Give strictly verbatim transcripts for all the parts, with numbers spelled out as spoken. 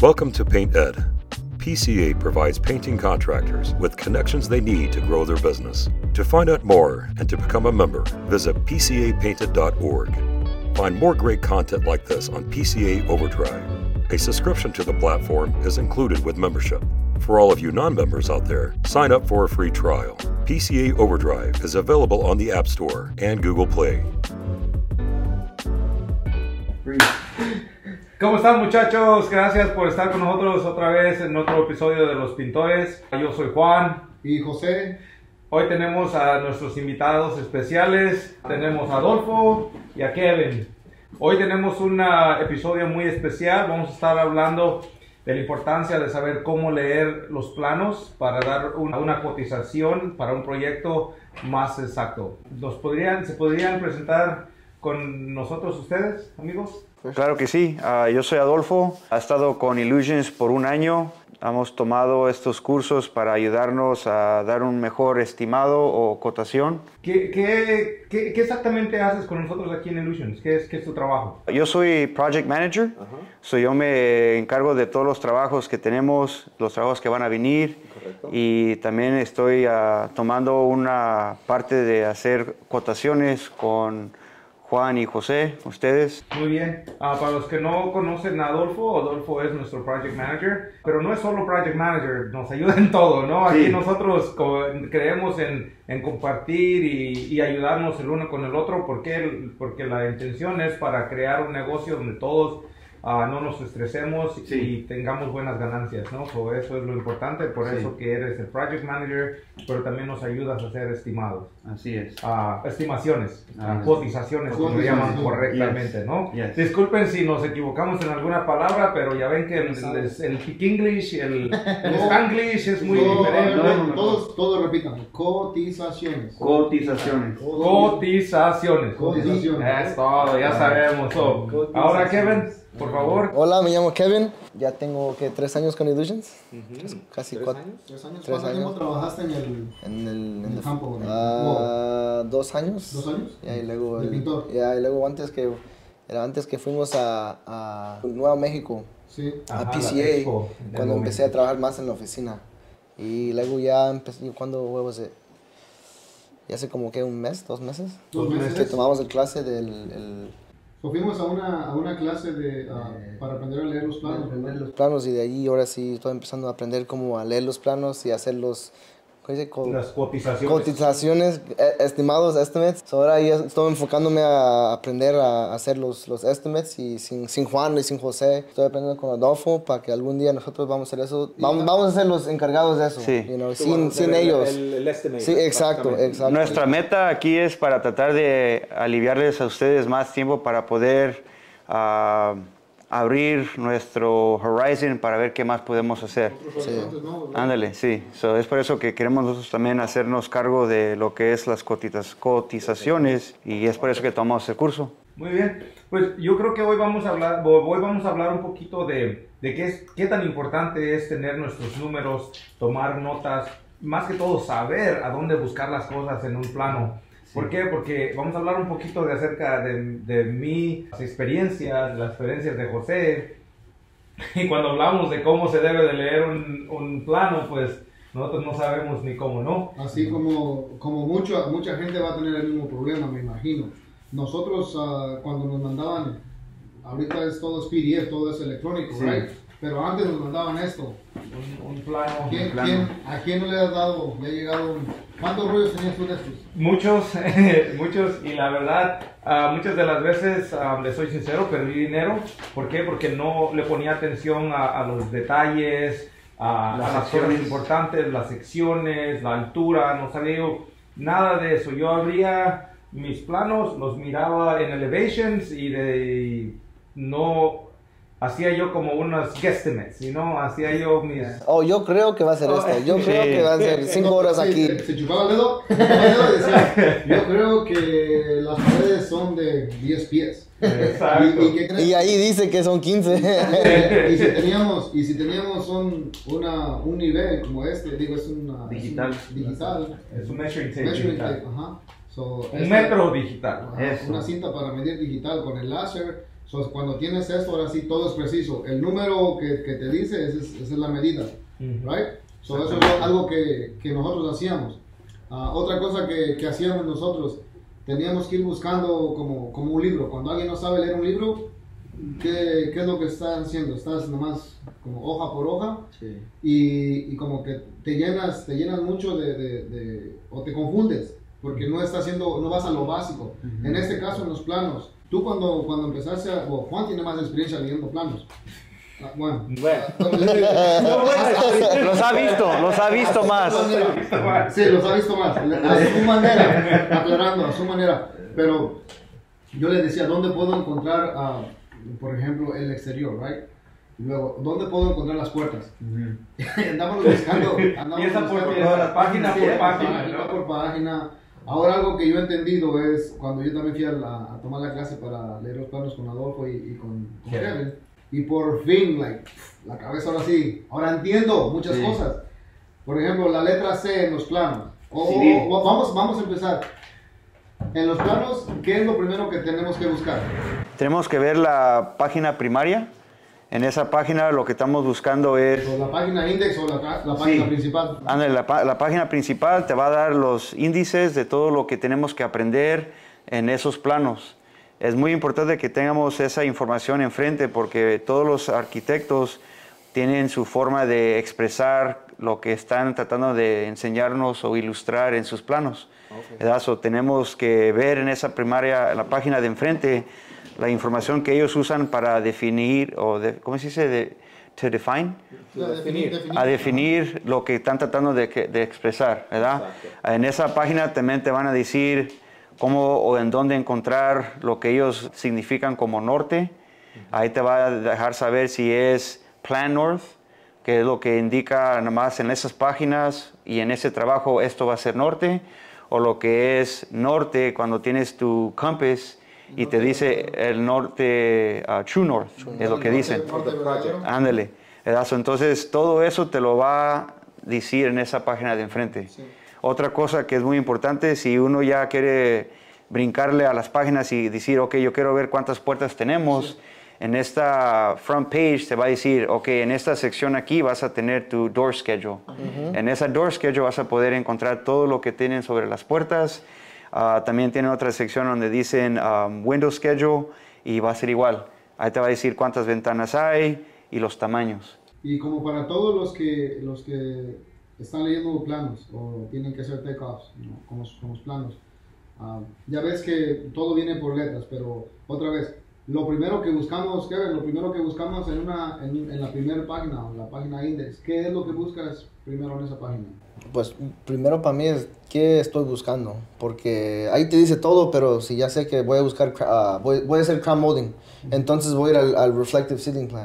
Welcome to Paint Ed. P C A provides painting contractors with connections they need to grow their business. To find out more and to become a member, visit p c a painted dot org. Find more great content like this on P C A Overdrive. A subscription to the platform is included with membership. For all of you non-members out there, sign up for a free trial. P C A Overdrive is available on the App Store and Google Play. ¿Cómo están, muchachos? Gracias por estar con nosotros otra vez en otro episodio de Los Pintores. Yo soy Juan. Y José. Hoy tenemos a nuestros invitados especiales. Tenemos a Adolfo y a Kevin. Hoy tenemos un episodio muy especial. Vamos a estar hablando de la importancia de saber cómo leer los planos para dar una, una cotización para un proyecto más exacto. ¿Nos podrían, ¿Se podrían presentar con nosotros ustedes, amigos? Claro que sí. Uh, yo soy Adolfo. He estado con Illusions por un año. Hemos tomado estos cursos para ayudarnos a dar un mejor estimado o cotación. ¿Qué, qué, qué, qué exactamente haces con nosotros aquí en Illusions? ¿Qué es, qué es tu trabajo? Yo soy Project Manager. Uh-huh. So yo me encargo de todos los trabajos que tenemos, los trabajos que van a venir. Correcto. Y también estoy uh, tomando una parte de hacer cotaciones con Juan y José, ustedes. Muy bien. Uh, para los que no conocen a Adolfo, Adolfo es nuestro Project Manager, pero no es solo Project Manager, nos ayuda en todo, ¿no? Aquí sí. Nosotros creemos en, en compartir y, y ayudarnos el uno con el otro, porque, porque la intención es para crear un negocio donde todos uh, no nos estresemos sí. y tengamos buenas ganancias, ¿no? So, eso es lo importante, por sí. eso que eres el Project Manager, pero también nos ayudas a hacer estimados. Así es. Uh, estimaciones, ah, uh, cotizaciones, como le llaman correctamente, yes. ¿no? Yes. Disculpen si nos equivocamos en alguna palabra, pero ya ven que el, el, el English, el, el Spanglish es muy todo, diferente. No, no, no, todos, todos repitan, cotizaciones. Cotizaciones. Cotizaciones. Cotizaciones. Es todo, ya sabemos. So, ahora, Kevin, por favor. Hola, me llamo Kevin. Ya tengo que tres años con Illusions. Uh-huh. Casi ¿Tres cuatro años? ¿Tres años? Tres ¿Cuánto años. tiempo trabajaste en el, en el, en el campo? En el, uh, dos años. ¿Dos años? Ya, y luego, ¿De el, pintor? Ya, y luego antes que, era antes que fuimos a, a Nuevo México, sí. a Ajá, P C A, Expo, cuando empecé a trabajar más en la oficina. Y luego ya empecé, ¿cuándo huevos? Ya hace como que un mes, dos meses. Dos meses. Que tomamos el clase del... El, So, fuimos a una, a una clase de, uh, eh, para aprender a leer los planos. Aprender los planos y de ahí ahora sí estoy empezando a aprender cómo a leer los planos y hacer los... ¿cómo se dice? Las cotizaciones. Cotizaciones, estimados, estimates. So, ahora ya estoy enfocándome a aprender a hacer los, los estimates y sin, sin Juan y sin José. Estoy aprendiendo con Adolfo para que algún día nosotros vamos a hacer eso. Vamos, vamos a ser los encargados de eso. Sí. You know, sin sin el, ellos. El, el estimate, sí, exacto, exacto. Nuestra meta aquí es para tratar de aliviarles a ustedes más tiempo para poder uh, abrir nuestro horizon para ver qué más podemos hacer. Sí. Ándale, sí. So, es por eso que queremos nosotros también hacernos cargo de lo que es las cotiz cotizaciones y es por eso que tomamos el curso. Muy bien. Pues yo creo que hoy vamos a hablar, hoy vamos a hablar un poquito de, de qué, es, qué tan importante es tener nuestros números, tomar notas, más que todo saber a dónde buscar las cosas en un plano. ¿Por qué? Porque vamos a hablar un poquito de acerca de, de mis experiencias, las experiencias de José. Y cuando hablamos de cómo se debe de leer un, un plano, pues nosotros no sabemos ni cómo, ¿no? Así como, como mucha, mucha gente va a tener el mismo problema, me imagino. Nosotros uh, cuando nos mandaban, ahorita es todo es P D F, todo es electrónico, sí. Right? Pero antes nos mandaban esto. Un, un plano. ¿Quién, un plano. ¿quién, ¿A quién no le has dado, le ha llegado un... ¿Cuántos rollos tenías tú de estos? Muchos, muchos, y la verdad, uh, muchas de las veces, uh, les soy sincero, perdí dinero. ¿Por qué? Porque no le ponía atención a, a los detalles, a las, a las cosas importantes, las secciones, la altura, no sabía yo nada de eso. Yo abría mis planos, los miraba en elevations y de no... hacía yo como unos guesstimates, ¿no? Hacía yo mis... Oh, yo creo que va a ser esto. Yo sí. creo que va a ser cinco horas aquí. Se, se chupaba el dedo, se chupaba el dedo y decía, yo creo que las paredes son de diez pies. Exacto. ¿Y, y, qué crees? Y ahí dice que son quince. y si teníamos, y si teníamos un, una, un nivel como este, digo, es una... Digital. Es un, digital. Es un measuring tape Measuring digital. tape, ajá. So, un esta, metro digital. Ajá, una cinta para medir digital con el láser. So, cuando tienes esto, ahora sí todo es preciso. El número que, que te dice, esa es, esa es la medida, uh-huh. right? So, eso es algo que, que nosotros hacíamos. Uh, otra cosa que, que hacíamos nosotros, teníamos que ir buscando como, como un libro. Cuando alguien no sabe leer un libro, ¿qué, qué es lo que estás haciendo? Estás nomás como hoja por hoja, sí. y, y como que te llenas, te llenas mucho de, de, de, o te confundes, porque no estás haciendo, no vas a lo básico. Uh-huh. En este caso, en los planos, tú cuando, cuando empezaste, a, bueno, Juan tiene más experiencia leyendo planos. Ah, bueno, bueno. los ha visto, los ha visto más. Sí, los ha visto más, a su manera, aclarando, a su manera. Pero yo le decía, ¿dónde puedo encontrar, uh, por ejemplo, el exterior, right? Y luego, ¿dónde puedo encontrar las puertas? Uh-huh. Andábamos buscando, andábamos y esa buscando por, por, página por página, página, ¿no? por página. Ahora algo que yo he entendido es, cuando yo también fui a, la, a tomar la clase para leer los planos con Adolfo y, y con, con yeah. Kevin, y por fin, like, la cabeza ahora sí, ahora entiendo muchas sí. cosas. Por ejemplo, la letra C en los planos. O, sí. o, o, vamos, vamos a empezar. En los planos, ¿qué es lo primero que tenemos que buscar? Tenemos que ver la página primaria. En esa página lo que estamos buscando es... O la página index o la, la página sí. principal. Ande, la, la página principal te va a dar los índices de todo lo que tenemos que aprender en esos planos. Es muy importante que tengamos esa información enfrente porque todos los arquitectos tienen su forma de expresar lo que están tratando de enseñarnos o ilustrar en sus planos. Okay. So, tenemos que ver en esa primaria, en la página de enfrente, la información que ellos usan para definir, o de, ¿cómo se dice? De, to define? No, definir, definir. A definir lo que están tratando de, de expresar, ¿verdad? Exacto. En esa página también te van a decir cómo o en dónde encontrar lo que ellos significan como norte. Ahí te va a dejar saber si es Plan North, que es lo que indica nada más en esas páginas y en ese trabajo esto va a ser norte, o lo que es norte cuando tienes tu compass y te dice el norte, uh, True North, es lo que dicen. Ándale. Entonces, todo eso te lo va a decir en esa página de enfrente. Sí. Otra cosa que es muy importante, si uno ya quiere brincarle a las páginas y decir, ok, yo quiero ver cuántas puertas tenemos, sí. en esta front page te va a decir, ok, en esta sección aquí vas a tener tu door schedule. Uh-huh. En esa door schedule vas a poder encontrar todo lo que tienen sobre las puertas. Uh, también tiene otra sección donde dicen um, window schedule y va a ser igual. Ahí te va a decir cuántas ventanas hay y los tamaños. Y como para todos los que, los que están leyendo planos o tienen que hacer takeoffs, ¿no? con, los, con los planos, uh, ya ves que todo viene por letras, pero otra vez, lo primero que buscamos, Kevin, lo primero que buscamos en, una, en, en la primera página, la página index, ¿qué es lo que buscas primero en esa página? Pues primero para mí es qué estoy buscando, porque ahí te dice todo, pero si ya sé que voy a buscar, uh, voy, voy a hacer crown molding, entonces voy a ir al, al reflective ceiling plan.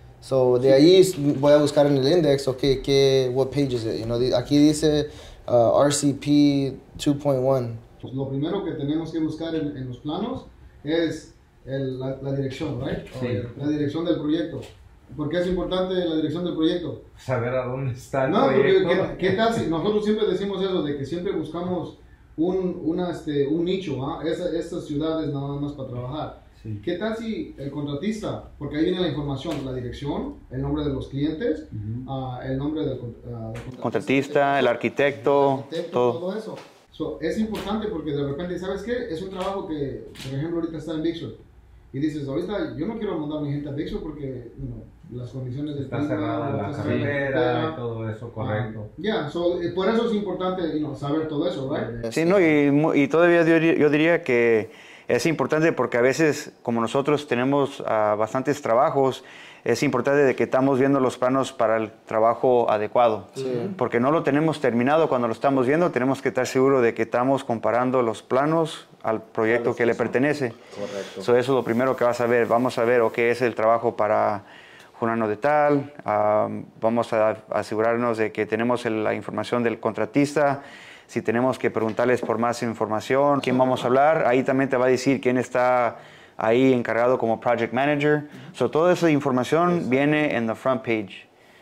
So de ahí voy a buscar en el index, ok, ¿qué, what page is it? You know, aquí dice uh, R C P dos punto uno. Pues lo primero que tenemos que buscar en, en los planos es el, la, la dirección, right? Sí. La dirección del proyecto. ¿Por qué es importante la dirección del proyecto? Saber a dónde está el no, proyecto. Porque, ¿qué, ¿qué tal si nosotros siempre decimos eso, de que siempre buscamos un, una, este, un nicho, ¿eh? Esa, estas ciudades nada más para trabajar? Sí. ¿Qué tal si el contratista, porque ahí viene la información, la dirección, el nombre de los clientes, uh-huh. uh, el nombre del, uh, del contratista, contratista, el arquitecto, el arquitecto todo. todo eso. So, es importante porque de repente, ¿sabes qué? Es un trabajo que, por ejemplo, ahorita está en Big Sur. Y dices, ahorita yo no quiero mandar a mi gente a Big Sur porque you know, las condiciones de está clima, cerrada la carretera y todo eso, correcto. Ya, yeah, so, por eso es importante you know, saber todo eso, ¿right? Sí, no, y, y todavía yo, yo diría que es importante porque a veces, como nosotros tenemos uh, bastantes trabajos, es importante de que estamos viendo los planos para el trabajo adecuado. Sí. Porque no lo tenemos terminado cuando lo estamos viendo, tenemos que estar seguros de que estamos comparando los planos al proyecto claro, que le pertenece. Correcto. So, eso es lo primero que vas a ver. Vamos a ver, ok, es el trabajo para fulano de tal, um, vamos a asegurarnos de que tenemos el, la información del contratista. Si tenemos que preguntarles por más información, quién vamos a hablar, ahí también te va a decir quién está ahí encargado como project manager. So, toda esa información viene en the front page.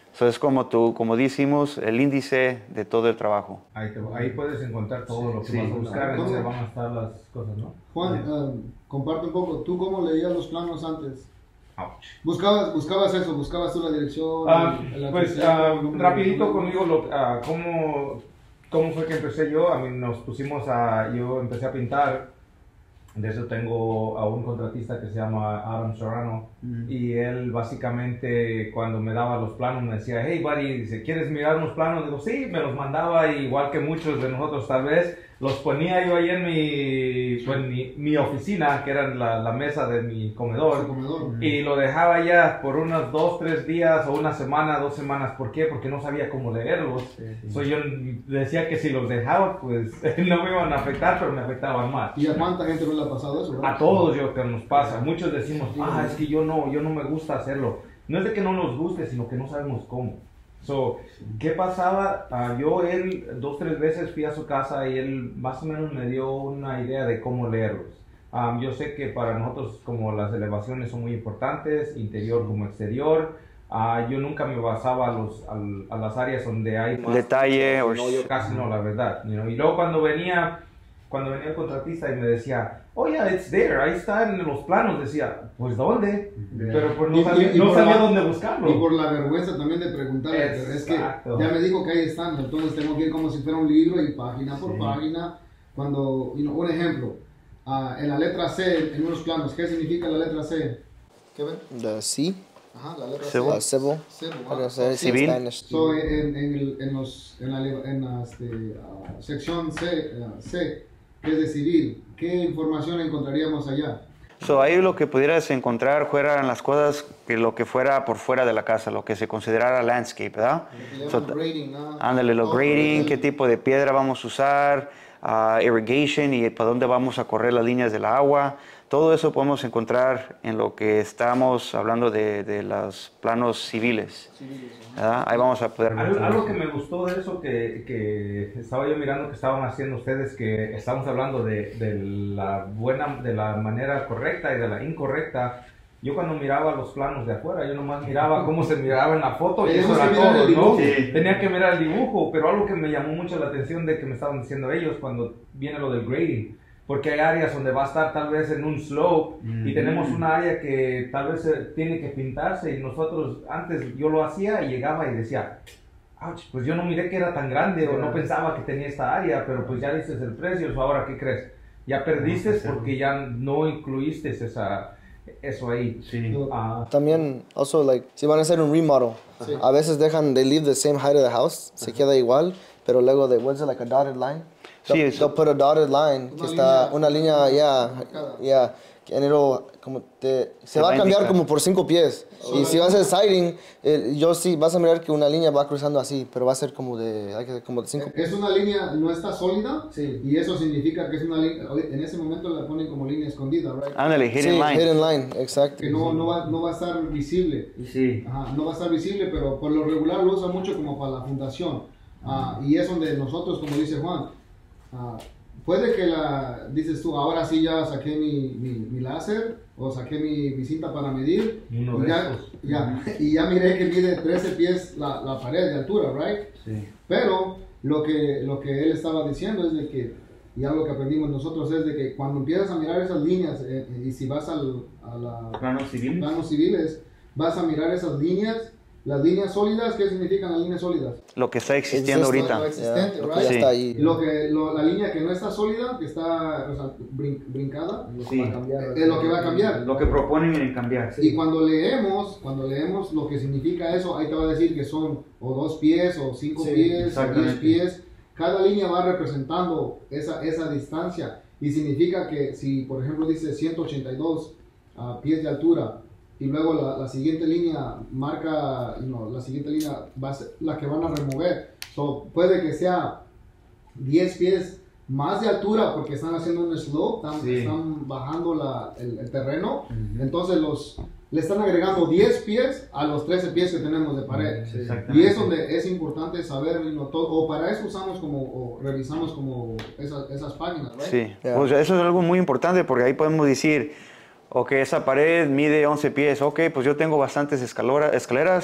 Eso es como tú, como decimos, el índice de todo el trabajo. Ahí, te, ahí puedes encontrar todo lo que Sí. vas a buscar, ¿Cómo? entonces van a estar las cosas, ¿no? Juan, um, comparte un poco, ¿tú cómo leías los planos antes? Ouch. ¿Buscabas, buscabas eso? ¿Buscabas tú la dirección? Ah, el- el pues arquitecto? ah, ¿Cómo- rapidito cómo- conmigo, lo, ah, ¿cómo, ¿cómo fue que empecé yo? A mí nos pusimos a, yo empecé a pintar. De eso tengo a un contratista que se llama Adam Serrano y él básicamente cuando me daba los planos me decía, hey buddy, dice, ¿quieres mirar unos planos? Digo, sí, me los mandaba igual que muchos de nosotros tal vez, los ponía yo ahí en mi, pues, mi, mi oficina, que era la, la mesa de mi comedor, El comedor. y lo dejaba ya por unos dos, tres días o una semana, dos semanas. ¿Por qué? Porque no sabía cómo leerlos. So, yo decía que si los dejaba, pues no me iban a afectar, pero me afectaban más. ¿Y a cuánta gente no le ha pasado eso? ¿verdad? A todos yo que nos pasa. Muchos decimos, ah, es que yo no, yo no me gusta hacerlo. No es de que no nos guste, sino que no sabemos cómo. So, ¿qué pasaba? Ah, yo, él, dos, tres veces fui a su casa y él más o menos me dio una idea de cómo leerlos. Um, yo sé que para nosotros como las elevaciones son muy importantes, interior como exterior. Uh, yo nunca me basaba a, los, al- a las áreas donde hay más Detalle o no, yo casi no, la verdad. You know. Y luego cuando venía, cuando venía el contratista y me decía, oh yeah, it's there, ahí está en los planos, decía, pues ¿dónde? Pero pues no Y- sabía, y- y no por sabía la- dónde buscarlo. Y por la vergüenza también de preguntarle, pero es que Exacto. ya me dijo que ahí están, entonces tengo que ir como si fuera un libro y página por Sí. página. Cuando, you know, un ejemplo, ah, en la letra C, en unos planos, ¿qué significa la letra C? ¿Qué ven? The C, Ajá, la letra Civil. uh, C. civil. Civil, How do ah. I say it? Civil. Spanish. So, en, en, el- en, los, en la, en la este, ah, sección C, ah, C, que es de civil, ¿qué información encontraríamos allá? So, ahí lo que pudieras encontrar fueran las cosas que lo que fuera por fuera de la casa, lo que se considerara landscape, ¿verdad? Le So, llaman grading, ah. ándale, lo Todo grading, el- qué tipo de piedra vamos a usar, ah, irrigation y para dónde vamos a correr las líneas del agua. Todo eso podemos encontrar en lo que estamos hablando de, de los planos civiles, ¿verdad? Ahí vamos a poder Algo, encontrar algo eso. que me gustó de eso que, que estaba yo mirando que estaban haciendo ustedes, que estamos hablando de, de la buena, de la manera correcta y de la incorrecta. Yo cuando miraba los planos de afuera, yo nomás miraba cómo se miraba en la foto y eso Tenemos era que mirar todo, el ¿no? dibujo. Sí. Tenía que mirar el dibujo, pero algo que me llamó mucho la atención de que me estaban diciendo ellos cuando viene lo del grading, porque hay áreas donde va a estar tal vez en un slope y tenemos una área que tal vez eh, tiene que pintarse y nosotros antes yo lo hacía y llegaba y decía, ouch, pues yo no miré que era tan grande o no pensaba que tenía esta área, pero pues ya dices el precio, ¿so ahora qué crees? Ya perdiste porque ya no incluiste esa, eso ahí. Sí. Ah, También, also, like, si van a hacer un remodel, a veces dejan, they leave the same height of the house, se queda igual, pero luego de, what's it, like a dotted line? Sí, They'll, eso. they'll put a dotted line, que Una está, línea una línea, ya, marcada. ya, and it'll, como te, se, Se va va a a cambiar indicar. como por cinco pies. Y si vas a hacer siding, eh, yo sí, vas a mirar que una línea va cruzando así, pero va a ser como de, hay que- como de cinco pies. Es una línea, no está sólida, Sí. y eso significa que es una línea, en ese momento la ponen como línea escondida, right? Ándale, hidden Sí, line. hidden line, exacto. Que no, no, va, no va a estar visible. sí. Ajá, no va a estar visible, pero por lo regular lo usan mucho como para la fundación. Ah, y es donde nosotros, como dice Juan, ah, puede que la, dices tú, ahora sí ya saqué mi, mi, mi láser o saqué mi, mi cinta para medir Uno y de ya, estos. ya, y ya miré que mide trece pies la, la pared de altura, right? Sí. Pero lo que, lo que él estaba diciendo es de que, y algo que aprendimos nosotros es de que cuando empiezas a mirar esas líneas eh, y si vas al, a la Planos civiles. planos civiles, vas a mirar esas líneas, las líneas sólidas. ¿Qué significan las líneas sólidas? Lo que está existiendo Existe, ahorita. Lo existente, ya, lo que right? ya Sí. está ahí. Lo que, lo- la línea que no está sólida, que está o sea, brin- brincada, Sí. es lo que va a cambiar. Lo que proponen en cambiar. Y cuando leemos, cuando leemos lo que significa eso, ahí te va a decir que son o dos pies, o cinco Sí, pies, o diez exactamente. pies. Cada línea va representando esa, esa distancia. Y significa que si, por ejemplo, dice ciento ochenta y dos ah, pies de altura, y luego la, la siguiente línea marca, no, la siguiente línea va a ser la que van a remover. So, puede que sea diez pies más de altura porque están haciendo un slope, están, Sí. están bajando la, el, el terreno. Entonces los, le están agregando diez pies a los trece pies que tenemos de pared. Exactamente. Y es donde es importante saber, you know, todo, o para eso usamos como, o revisamos como esas, esas páginas, ¿right? Sí, Ya. pues eso es algo muy importante porque ahí podemos decir, ok, esa pared mide once pies, ok, pues yo tengo bastantes escalora- escaleras,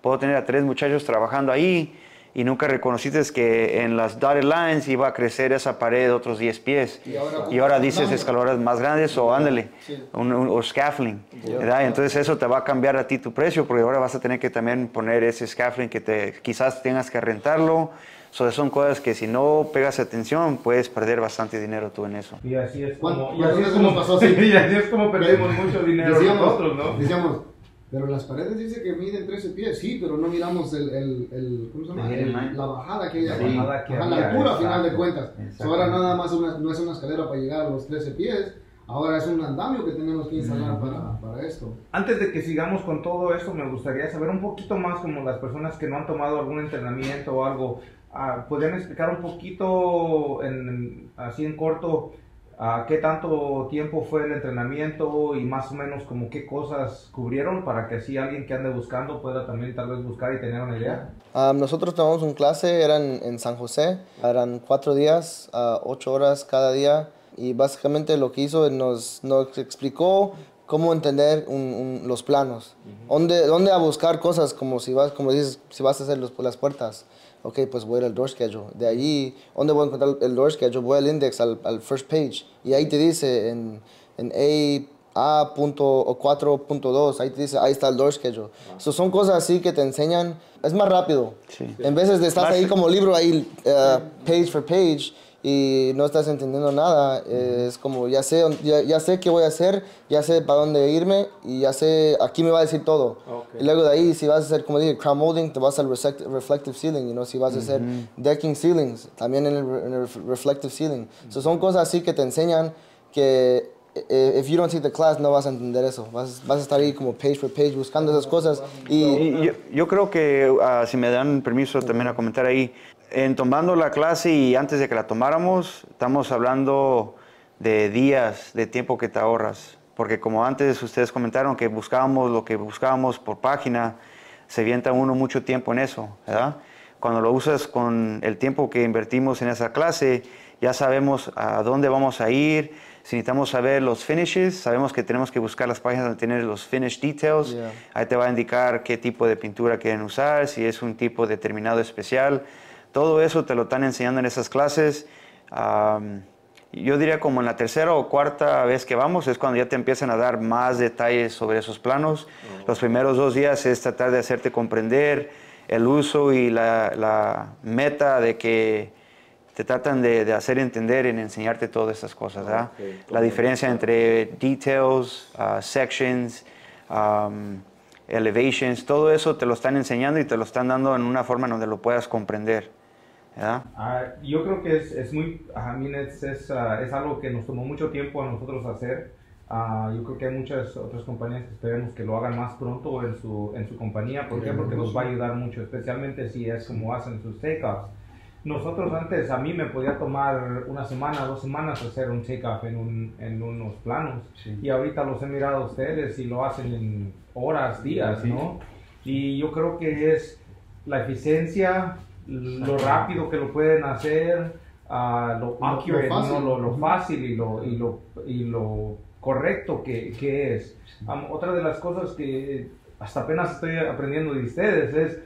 puedo tener a tres muchachos trabajando ahí y nunca reconociste que en las dotted lines iba a crecer esa pared otros diez pies. Y ahora, y ahora dices escalones más grandes o ándale, sí. un, un, o scaffolding. ¿Verdad? Entonces eso te va a cambiar a ti tu precio porque ahora vas a tener que también poner ese scaffolding que te, quizás tengas que rentarlo. So, son cosas que si no pegas atención puedes perder bastante dinero tú en eso. Y así es como, y así es como pasó, sí. Y así es como perdemos mucho dinero decíamos, nosotros, ¿no? Decíamos, pero las paredes dice que miden trece pies, sí, pero no miramos el, el, el ¿cómo se llama? El, la bajada que hay la, ahí, bajada que a la altura a final de cuentas. So, ahora nada más una, no es una escalera para llegar a los trece pies, ahora es un andamio que tenemos que instalar mm. para, para esto. Antes de que sigamos con todo esto, me gustaría saber un poquito más como las personas que no han tomado algún entrenamiento o algo, uh, ¿podrían explicar un poquito, en, así en corto, Uh, ¿qué tanto tiempo fue el entrenamiento y más o menos como qué cosas cubrieron para que así alguien que ande buscando pueda también tal vez buscar y tener una idea? Um, nosotros tomamos una clase, eran en San José, eran cuatro días, uh, ocho horas cada día y básicamente lo que hizo nos, nos explicó cómo entender un, un, los planos, uh-huh. dónde, dónde a buscar cosas como si vas, como dices, si vas a hacer los, las puertas. Ok, pues voy al door schedule. De ahí, ¿dónde voy a encontrar el door schedule? Voy al index, al, al first page. Y ahí te dice en, en A cuatro punto dos, ahí te dice, ahí está el door schedule. Ah. So, son cosas así que te enseñan, es más rápido. Sí. En vez de estar ahí como libro, ahí uh, page for page, y no estás entendiendo nada, eh, es como, ya sé, ya, ya sé qué voy a hacer, ya sé para dónde irme, y ya sé, aquí me va a decir todo. Okay. Y luego de ahí, si vas a hacer, como dije, crown molding, te vas al reflective ceiling, you know, si vas a hacer mm-hmm. decking ceilings, también en el, en el reflective ceiling. Mm-hmm. So, son cosas así que te enseñan que, eh, if you don't take the class, no vas a entender eso. Vas, vas a estar ahí como page por page buscando esas cosas. Y, y yo, yo creo que, uh, si me dan permiso uh-huh. también a comentar ahí, en tomando la clase y antes de que la tomáramos, estamos hablando de días de tiempo que te ahorras. Porque como antes ustedes comentaron que buscábamos lo que buscábamos por página, se avienta uno mucho tiempo en eso, ¿verdad? Cuando lo usas con el tiempo que invertimos en esa clase, ya sabemos a dónde vamos a ir. Si necesitamos saber los finishes, sabemos que tenemos que buscar las páginas donde tienen los finish details. Yeah. Ahí te va a indicar qué tipo de pintura quieren usar, si es un tipo determinado especial. Todo eso te lo están enseñando en esas clases. Um, yo diría como en la tercera o cuarta vez que vamos es cuando ya te empiezan a dar más detalles sobre esos planos. Oh. Los primeros dos días es tratar de hacerte comprender el uso y la, la meta de que te tratan de, de hacer entender en enseñarte todas estas cosas. ¿verdad? Okay. La diferencia entre details, uh, sections, um, elevations, todo eso te lo están enseñando y te lo están dando en una forma en donde lo puedas comprender. Uh, yo creo que es, es muy, I mean, es, es, uh, es algo que nos tomó mucho tiempo a nosotros hacer. Uh, yo creo que hay muchas otras compañías que esperemos que lo hagan más pronto en su, en su compañía. ¿Por qué? Porque nos va a ayudar mucho, especialmente si es como hacen sus takeoffs. Nosotros antes, a mí me podía tomar una semana, dos semanas hacer un takeoff en, un, en unos planos. Sí. Y ahorita los he mirado a ustedes y lo hacen en horas, días, sí. ¿no? Y yo creo que es la eficiencia, lo rápido que lo pueden hacer, uh, lo accurate, lo, ¿no? lo, lo fácil y lo, y lo, y lo correcto que, que es. Um, otra de las cosas que hasta apenas estoy aprendiendo de ustedes es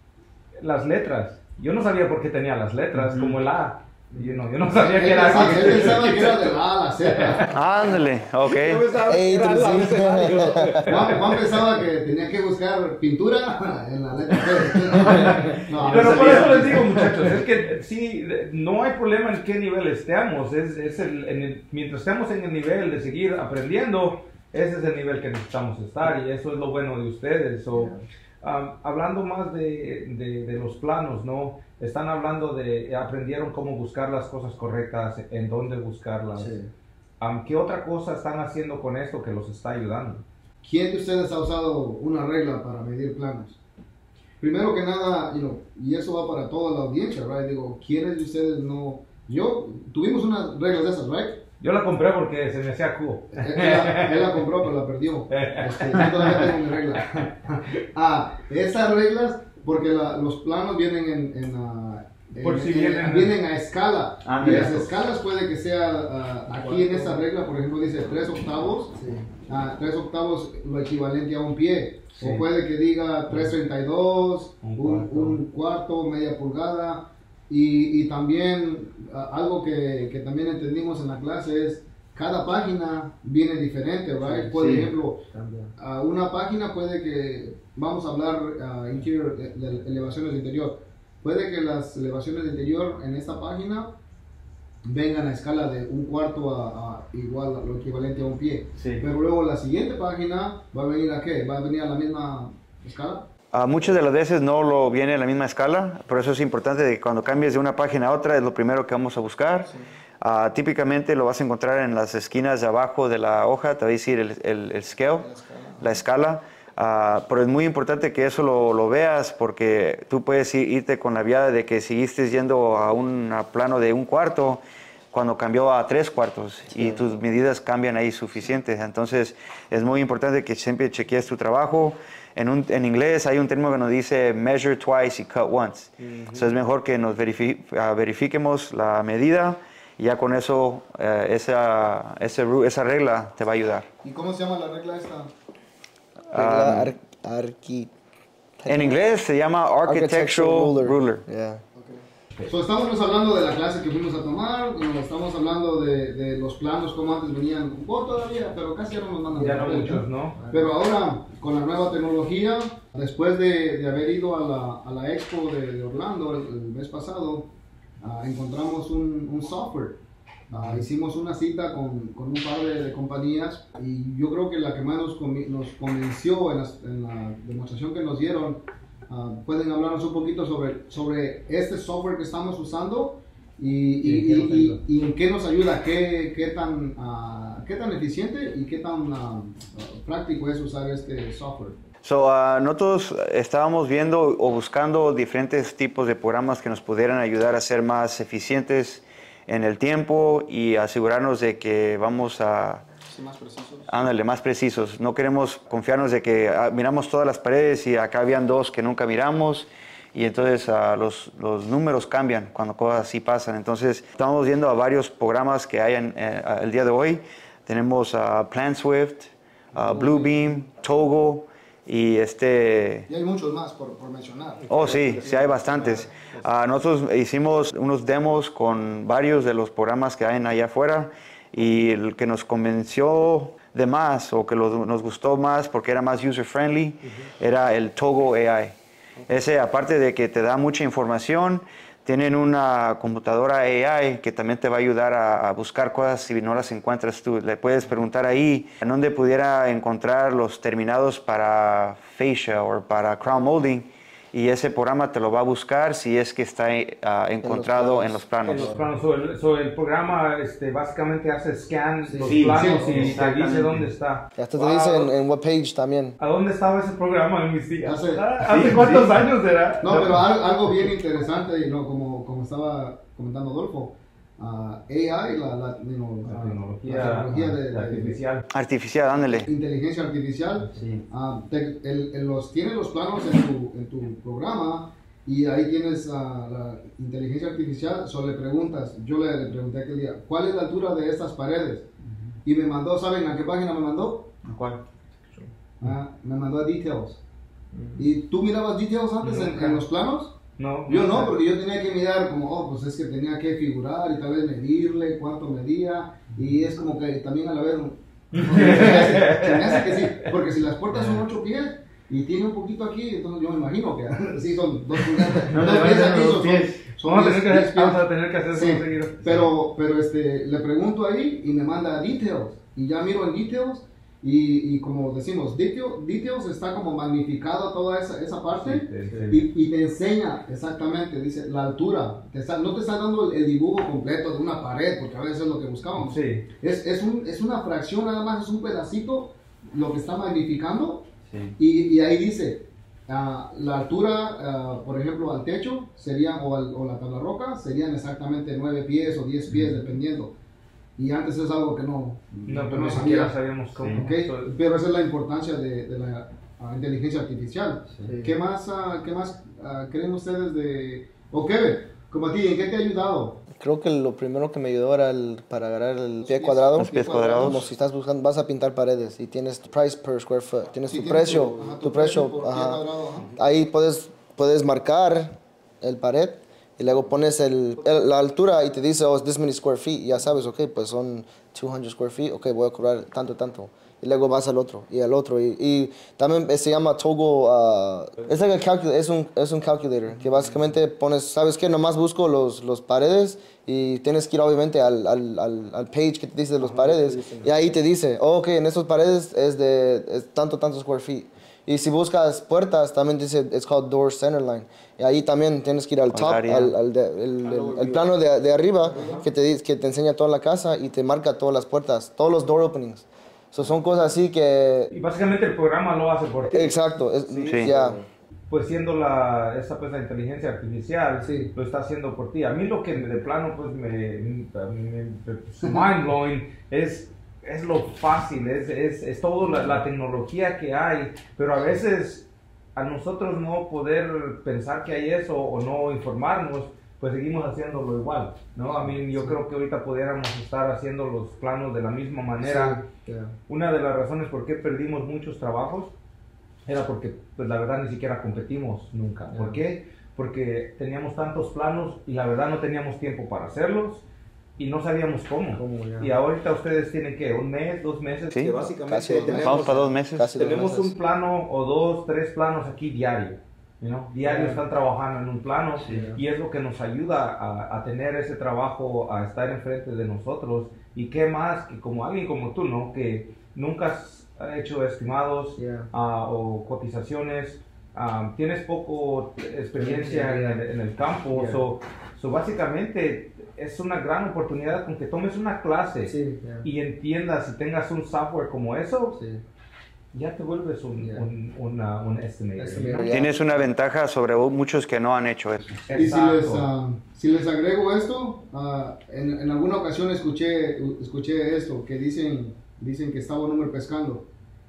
las letras. Yo no sabía por qué tenía las letras, uh-huh. como el A. Yo no, yo no sabía que era así. Él pensaba que era de la A a la Z. Ándale, ok. Yo pensaba que era la Juan, Juan pensaba que tenía que buscar pintura en la letra P. No, pero por eso les digo, muchachos, es que sí, no hay problema en qué nivel estemos. Es, es el, en el, mientras estemos en el nivel de seguir aprendiendo, ese es el nivel que necesitamos estar y eso es lo bueno de ustedes. So, um, hablando más de, de, de los planos, ¿no? Están hablando de, aprendieron cómo buscar las cosas correctas, en dónde buscarlas. Sí. Um, ¿Qué otra cosa están haciendo con esto que los está ayudando? ¿Quién de ustedes ha usado una regla para medir planos? Primero que nada, you know, y eso va para toda la audiencia, right? Digo, ¿quiénes de ustedes no? Yo, tuvimos unas reglas de esas, right? Yo la compré porque se me hacía cool. Él, él, la, él la compró, pero la perdió. Este, yo todavía tengo mi regla. Ah, esas reglas... Porque la, los planos vienen en, en, uh, Por eh, si eh, vienen, vienen a escala. Ah, y mira, las estos. escalas puede que sea, uh, aquí en esta regla, por ejemplo, dice tres octavos. Sí. Uh, tres octavos lo equivalente a un pie. Sí. O puede que diga tres treinta y dos, Un un, cuarto. un cuarto, media pulgada. Y, y también uh, algo que, que también entendimos en la clase es cada página viene diferente, ¿right? Por Sí. ejemplo, uh, una página puede que, vamos a hablar uh, interior, de, de elevaciones de interior, puede que las elevaciones de interior en esta página vengan a escala de un cuarto a, a igual a lo equivalente a un pie. Sí. Pero luego la siguiente página va a venir a qué? ¿Va a venir a la misma escala? Uh, muchas de las veces no lo viene en la misma escala, por eso es importante de que cuando cambies de una página a otra es lo primero que vamos a buscar. Sí. Uh, típicamente lo vas a encontrar en las esquinas de abajo de la hoja, te va a decir el, el, el scale, la escala. Uh, pero es muy importante que eso lo, lo veas porque tú puedes irte con la viada de que seguiste yendo a un a plano de un cuarto cuando cambió a tres cuartos sí. y tus medidas cambian ahí suficientes. Entonces es muy importante que siempre chequees tu trabajo. En, un, en inglés hay un término que nos dice measure twice y cut once. Uh-huh. Entonces es mejor que nos verifi uh, verifiquemos la medida y ya con eso uh, esa, ese, esa regla te va a ayudar. ¿Y cómo se llama la regla esta? Regla ar arqui En inglés se llama Architectural, Architectural Ruler. ruler. Yeah. Okay. So, estamos hablando de la clase que fuimos a tomar, estamos hablando de, de los planos como antes venían, un poco todavía, pero casi ya no nos mandan. Ya no muchos, ¿no? Pero ahora, con la nueva tecnología, después de, de haber ido a la, a la Expo de, de Orlando el, el mes pasado, uh, encontramos un, un software. Uh, hicimos una cita con, con un par de, de compañías y yo creo que la que más nos, nos convenció en, las, en la demostración que nos dieron, uh, pueden hablarnos un poquito sobre, sobre este software que estamos usando y, y, y, y, y en qué nos ayuda, qué, qué, tan, uh, qué tan eficiente y qué tan uh, uh, práctico es usar este software. So, uh, nosotros estábamos viendo o buscando diferentes tipos de programas que nos pudieran ayudar a ser más eficientes en el tiempo y asegurarnos de que vamos a... Sí, más precisos. Ándale, más precisos. No queremos confiarnos de que ah, miramos todas las paredes y acá habían dos que nunca miramos y entonces uh, los, los números cambian cuando cosas así pasan. Entonces estamos viendo a varios programas que hay en, eh, el día de hoy. Tenemos uh, PlanSwift, uh, Bluebeam, Togo y este... Y hay muchos más por, por mencionar. Oh, sí, sí hay bastantes. Uh, nosotros hicimos unos demos con varios de los programas que hay allá afuera y el que nos convenció de más o que lo, nos gustó más porque era más user friendly uh-huh. era el Togo A I. Okay. Ese, aparte de que te da mucha información, tienen una computadora A I que también te va a ayudar a, a buscar cosas si no las encuentras tú. Le puedes preguntar ahí en dónde pudiera encontrar los terminados para fascia o para crown molding y ese programa te lo va a buscar si es que está uh, encontrado en los planos. En los planos. So, el, so, el programa este, básicamente hace scan sí, los sí, planos sí, y te dice dónde está. Y hasta te Wow. dice en, en what page también. ¿A dónde estaba ese programa en mis días? Hace, ¿Hace sí, cuántos sí. años era? No, pero algo bien interesante, y no, como, como estaba comentando Adolfo, uh, A I, la, la, you know, La uh, tecnología, la tecnología de, de, artificial. Artificial, ándale. inteligencia artificial, Sí. uh, te, el, el los, tienes los planos en tu, en tu programa y ahí tienes uh, la inteligencia artificial, solo le preguntas, yo le, le pregunté aquel día, ¿cuál es la altura de estas paredes? Uh-huh. Y me mandó, ¿saben a qué página me mandó? ¿A cuál? Uh, me mandó a Details. Uh-huh. ¿Y tú mirabas Details antes no, en, en los planos? No. Yo no, porque yo tenía que mirar como, oh, pues es que tenía que figurar y tal vez medirle cuánto medía y es como que también a la vez, no, se, me hace, se me hace que sí, porque si las puertas son ocho pies y tiene un poquito aquí, entonces yo me imagino que sí son dos pulgadas, no, dos pies aquí, dos son, pies. son Vamos, diez, a tener que, diez pies. vamos a tener que hacer eso Sí, seguido. pero, pero este, le pregunto ahí y me manda Details y ya miro en Details. Y, y como decimos, detail, Details está como magnificado toda esa, esa parte sí, sí, sí. Y, y te enseña exactamente, dice, la altura. Te está, no te está dando el, el dibujo completo de una pared, porque a veces es lo que buscábamos. Sí. Es, es, un, es una fracción nada más, es un pedacito lo que está magnificando. Sí. Y, y ahí dice, uh, la altura, uh, por ejemplo, al techo, sería, o, al, o la tabla roca, serían exactamente nueve pies o diez pies, mm. dependiendo. Y antes es algo que no, no, que no siquiera sabíamos cómo. Okay. Pero esa es la importancia de, de la uh, inteligencia artificial. Sí. ¿Qué más, uh, qué más uh, creen ustedes de... O Kevin, Como a ti, ¿en qué te ha ayudado? Creo que lo primero que me ayudó era el, para agarrar el pie cuadrado. Los pies cuadrados. Como si estás buscando, vas a pintar paredes y tienes tu price per square foot, tienes Sí, tu tienes precio, tu- ajá, tu, tu precio, precio por pie ajá. cuadrado, ajá. Ahí puedes, puedes marcar el pared y luego pones el, el- la altura y te dice, oh, this many square feet, y ya sabes, ok, pues son doscientos square feet, ok, voy a cobrar tanto, tanto. Y luego vas al otro, y al otro, y, y también se llama Togo, uh, es, like a calcul- es, un, es un calculator, que básicamente pones, ¿sabes qué? Nomás busco los, los paredes, y tienes que ir obviamente al, al, al, al page que te dice de los paredes, y ahí te dice, oh, ok, en esas paredes es de es tanto, tanto square feet. Y si buscas puertas, también dice, it's called door center line. Y ahí también tienes que ir al top, área. al, al, de- el, el, el plano de, de arriba, que te, dice- que te enseña toda la casa y te marca todas las puertas, todos los door openings. So, son cosas así que... Y básicamente el programa lo hace por ti. Exacto, es- Sí. ya. Pues siendo la, esa pues, la inteligencia artificial, Sí. lo está haciendo por ti. A mí lo que de plano pues me, me, me mind blowing es, es lo fácil, es, es, es toda la, la tecnología que hay, pero a veces a nosotros no poder pensar que hay eso o no informarnos, pues seguimos haciéndolo igual, ¿no? A mí yo creo que ahorita pudiéramos estar haciendo los planos de la misma manera. Sí, yeah. Una de las razones por qué perdimos muchos trabajos era porque, pues la verdad, ni siquiera competimos nunca. ¿Por qué? Porque teníamos tantos planos y la verdad no teníamos tiempo para hacerlos y no sabíamos cómo. ¿Cómo, ya? Y ahorita ustedes tienen, ¿qué? ¿Un mes, dos meses? Sí, Que básicamente casi dos meses. tenemos, Vamos para dos meses. Casi dos tenemos meses. un plano o dos, tres planos aquí diario. You know, diario Yeah. están trabajando en un plano Yeah. y es lo que nos ayuda a, a tener ese trabajo, a estar enfrente de nosotros. Y qué más que como alguien como tú, ¿no? Que nunca has hecho estimados Yeah. ah, o cotizaciones, ah, tienes poco experiencia en el, en el campo, Yeah. so, so básicamente es una gran oportunidad con que tomes una clase Sí, yeah. y entiendas y tengas un software como eso, Sí. ya te vuelves un, Yeah. un, una- un estimator. Estimator. ¿no? Tienes una ventaja sobre muchos que no han hecho eso. Y si les, Exacto. ah, si les agrego esto, ah, en, en alguna ocasión escuché, escuché esto, que dicen, dicen que estaba un hombre pescando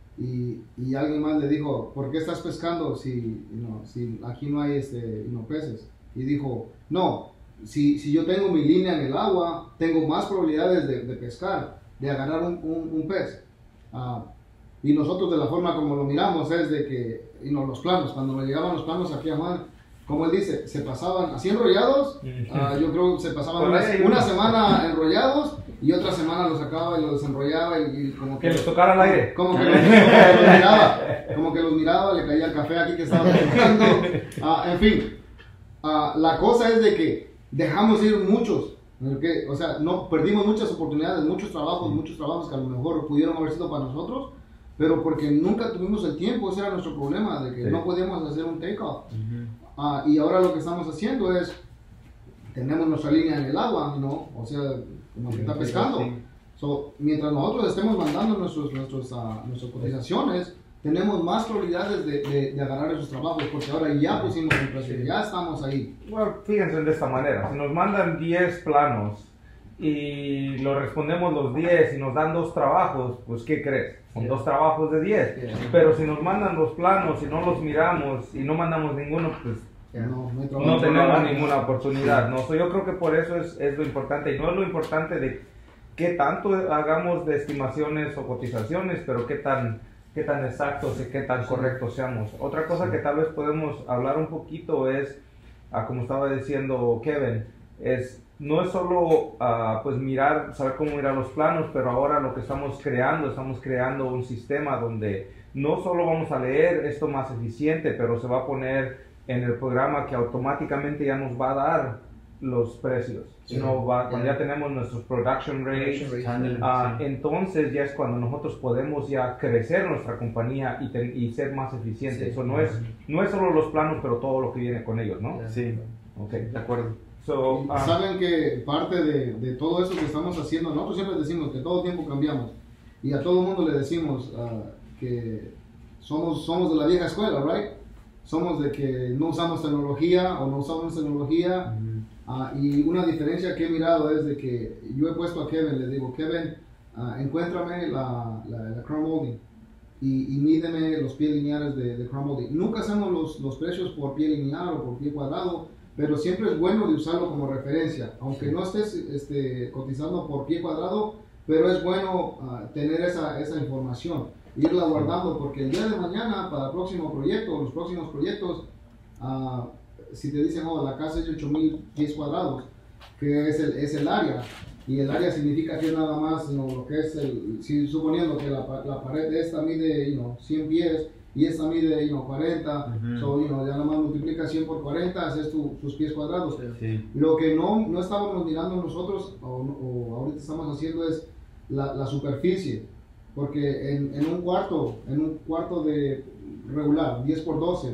y, y alguien más le dijo, ¿por qué estás pescando si, you know, si aquí no hay este, you know, peces? Y dijo, no, si, si yo tengo mi línea en el agua, tengo más probabilidades de, de pescar, de agarrar un, un, un pez. Ah, y nosotros de la forma como lo miramos es de que, y no, los planos, cuando nos llegaban los planos aquí a Juan, como él dice, se pasaban así enrollados, ah, yo creo que se pasaban Por una, ahí hay una uno. semana enrollados y otra semana los sacaba y los desenrollaba y, y como Que les tocara al aire. como que, los, como que los miraba, como que los miraba, le caía el café aquí que estaba tomando, ah, en fin, ah, la cosa es de que dejamos ir muchos, porque, o sea, no, perdimos muchas oportunidades, muchos trabajos, muchos trabajos que a lo mejor pudieron haber sido para nosotros, pero porque nunca tuvimos el tiempo, ese era nuestro problema, de que Sí. no podíamos hacer un take-off. Ah, y ahora lo que estamos haciendo es, tenemos nuestra línea en el agua, ¿no? O sea, como que está pescando. Sí. So, mientras nosotros estemos mandando nuestros, nuestros, ah, nuestras cotizaciones, tenemos más probabilidades de, de, de agarrar esos trabajos, porque ahora ya pusimos el precio, ya estamos ahí. Bueno, fíjense de esta manera, si nos mandan diez planos y lo respondemos los diez y nos dan dos trabajos, pues ¿qué crees? Son Sí. dos trabajos de diez. Sí. Pero si nos mandan los planos y no los miramos y no mandamos ninguno, pues No, no hay trabajo. no tenemos ninguna oportunidad, ¿no? So, yo creo que por eso es, es lo importante, y no es lo importante de qué tanto hagamos de estimaciones o cotizaciones, pero qué tan, qué tan exactos y qué tan correctos seamos. Otra cosa que tal vez podemos hablar un poquito es, ah, como estaba diciendo Kevin, es no es solo ah, pues mirar, saber cómo mirar los planos, pero ahora lo que estamos creando, estamos creando un sistema donde no solo vamos a leer esto más eficiente, pero se va a poner en el programa que automáticamente ya nos va a dar los precios. Sí. No va, cuando Yeah. ya tenemos nuestros production rates, Production rates. ah, entonces ya es cuando nosotros podemos ya crecer nuestra compañía y, ten- y ser más eficientes. Sí. Eso no es, no es solo los planos, pero todo lo que viene con ellos, ¿no? Sí, Ok, de acuerdo. So, Y ah, Saben que parte de, de todo eso que estamos haciendo, nosotros siempre decimos que todo tiempo cambiamos y a todo el mundo le decimos ah, que somos, somos de la vieja escuela, right? Somos de que no usamos tecnología o no usamos tecnología. Ah, y una diferencia que he mirado es de que yo he puesto a Kevin, le digo, Kevin, ah, encuéntrame la, la, la crown molding y, y mídeme los pies lineales de, de crown molding. Nunca hacemos los, los precios por pie lineal o por pie cuadrado, pero siempre es bueno de usarlo como referencia, aunque no estés este, cotizando por pie cuadrado, pero es bueno uh, tener esa, esa información, irla guardando, porque el día de mañana, para el próximo proyecto, los próximos proyectos, uh, si te dicen, oh, la casa es de ocho mil pies cuadrados, que es el, es el área, y el área significa que nada más, you know, lo que es el, si, suponiendo que la, la pared de esta mide, you know, cien pies, y esta mide, you know, cuarenta, uh-huh. so, you know, ya nada más multiplica cien por cuarenta, haces tu, tus pies cuadrados. Sí. Lo que no, no estábamos mirando nosotros, o, o ahorita estamos haciendo es la, la superficie, porque en, en un cuarto, en un cuarto de regular, diez por doce,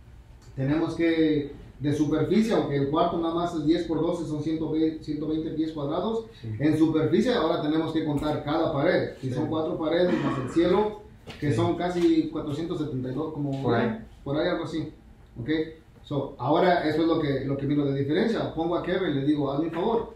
tenemos que, de superficie, aunque el cuarto nada más es diez por doce, son ciento veinte pies cuadrados, sí. En superficie ahora tenemos que contar cada pared, si sí. Son cuatro paredes más el cielo, que sí. Son casi cuatrocientos setenta y dos, como por ahí, por ahí algo así, ¿ok? So, ahora eso es lo que, lo que miro de diferencia. Pongo a Kevin, le digo, hazme un favor,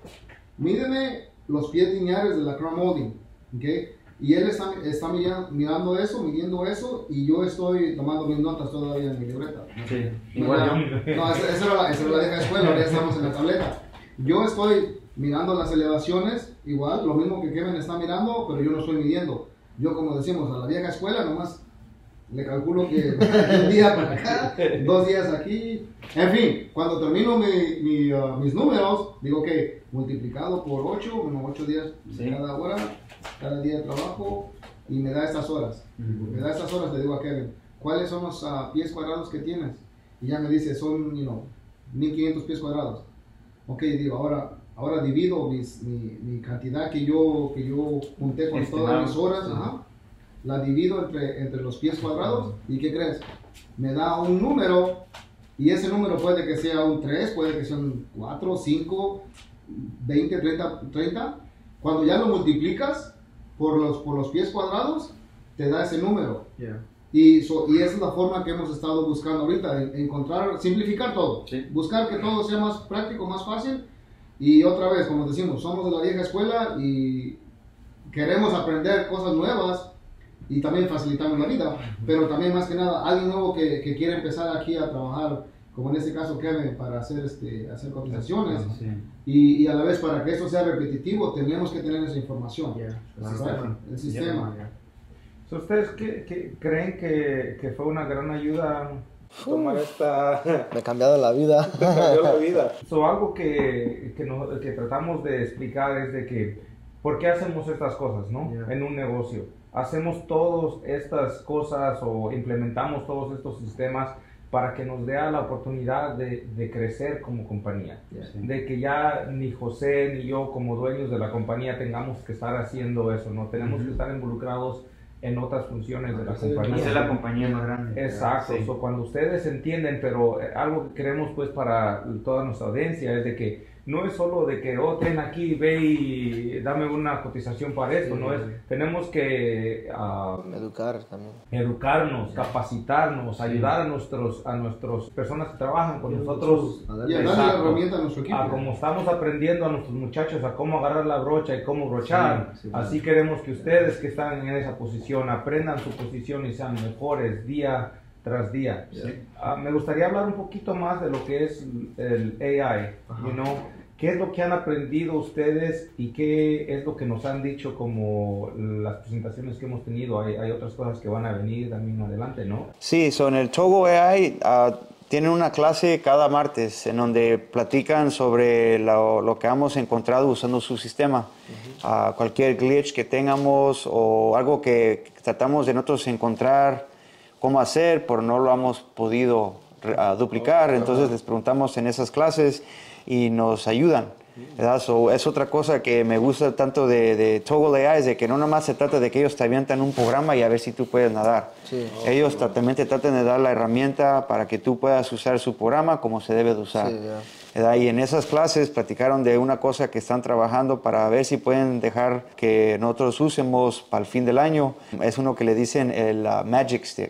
mídeme los pies lineales de la crown molding, ¿ok? Y él está, está mirando, mirando eso, midiendo eso, y yo estoy tomando mis notas todavía en mi libreta. Sí, igual yo. No, esa, esa, era la, esa era la vieja escuela, ahora ya estamos en la tableta. Yo estoy mirando las elevaciones, igual, lo mismo que Kevin está mirando, pero yo no estoy midiendo. Yo, como decimos, a la vieja escuela nomás le calculo que un día para acá, dos días aquí. En fin, cuando termino mi, mi, uh, mis números, digo que multiplicado por ocho, bueno, ocho días sí. Cada hora, cada día de trabajo, y me da estas horas. Uh-huh. Me da estas horas, le digo a Kevin, ¿cuáles son los uh, pies cuadrados que tienes? Y ya me dice, son, you know, mil quinientos pies cuadrados. Ok, digo, ahora, ahora divido mis, mi, mi cantidad que yo, que yo junté con Estimado. Todas mis horas, uh-huh. Ajá, la divido entre, entre los pies cuadrados, ¿y qué crees? Me da un número, y ese número puede que sea un tres, puede que sea un cuatro, cinco, veinte, treinta, treinta. Cuando ya lo multiplicas por los, por los pies cuadrados, te da ese número. Yeah. Y, so, y esa es la forma que hemos estado buscando ahorita, encontrar, simplificar todo, sí. Buscar que todo sea más práctico, más fácil. Y otra vez, como decimos, somos de la vieja escuela y queremos aprender cosas nuevas y también facilitarnos la vida, pero también más que nada alguien nuevo que, que quiere empezar aquí a trabajar, como en este caso Kevin, para hacer, este, hacer cotizaciones, sí. y, y a la vez para que eso sea repetitivo tenemos que tener esa información, yeah. el, sistema. el sistema. Yeah. So, ¿ustedes qué, qué, creen que, que fue una gran ayuda tomar esta... Me ha cambiado la vida. Me cambió la vida. So, algo que, que, nos, que tratamos de explicar es de que ¿por qué hacemos estas cosas, no? Yeah. En un negocio. Hacemos todas estas cosas o implementamos todos estos sistemas para que nos dé la oportunidad de, de crecer como compañía. Yeah. De que ya ni José ni yo como dueños de la compañía tengamos que estar haciendo eso, no tenemos uh-huh. que estar involucrados en otras funciones de la sí, compañía. Hacer la compañía más grande. Exacto, sí. So, cuando ustedes entienden, pero algo que queremos pues para toda nuestra audiencia es de que no es solo de que, oh, ten aquí, ve y dame una cotización para esto, sí, no es, tenemos que uh, educar también. Educarnos, sí. Capacitarnos, sí. Ayudar a nuestros, a nuestras personas que trabajan con sí, nosotros. Y a darle la herramienta a nuestro equipo. A como estamos aprendiendo a nuestros muchachos a cómo agarrar la brocha y cómo brochar, sí, sí, así sí. Queremos que ustedes que están en esa posición aprendan su posición y sean mejores día tras día. Sí. Uh, me gustaría hablar un poquito más de lo que es el A I, you know, qué es lo que han aprendido ustedes y qué es lo que nos han dicho como las presentaciones que hemos tenido. Hay, hay otras cosas que van a venir también adelante, ¿no? Sí, so en el Togo A I uh, tienen una clase cada martes en donde platican sobre lo, lo que hemos encontrado usando su sistema. Uh-huh. Uh, cualquier glitch que tengamos o algo que tratamos de nosotros encontrar cómo hacer, pero no lo hemos podido uh, duplicar, entonces les preguntamos en esas clases y nos ayudan, ¿verdad? So, es otra cosa que me gusta tanto de, de Toggle A I, es de que no nomás se trata de que ellos te avientan un programa y a ver si tú puedes nadar. Sí. Ellos oh, también te tratan de dar la herramienta para que tú puedas usar su programa como se debe de usar. Sí, yeah. Y en esas clases platicaron de una cosa que están trabajando para ver si pueden dejar que nosotros usemos para el fin del año. Es uno que le dicen el uh, Magic Stick.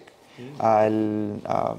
Al, um,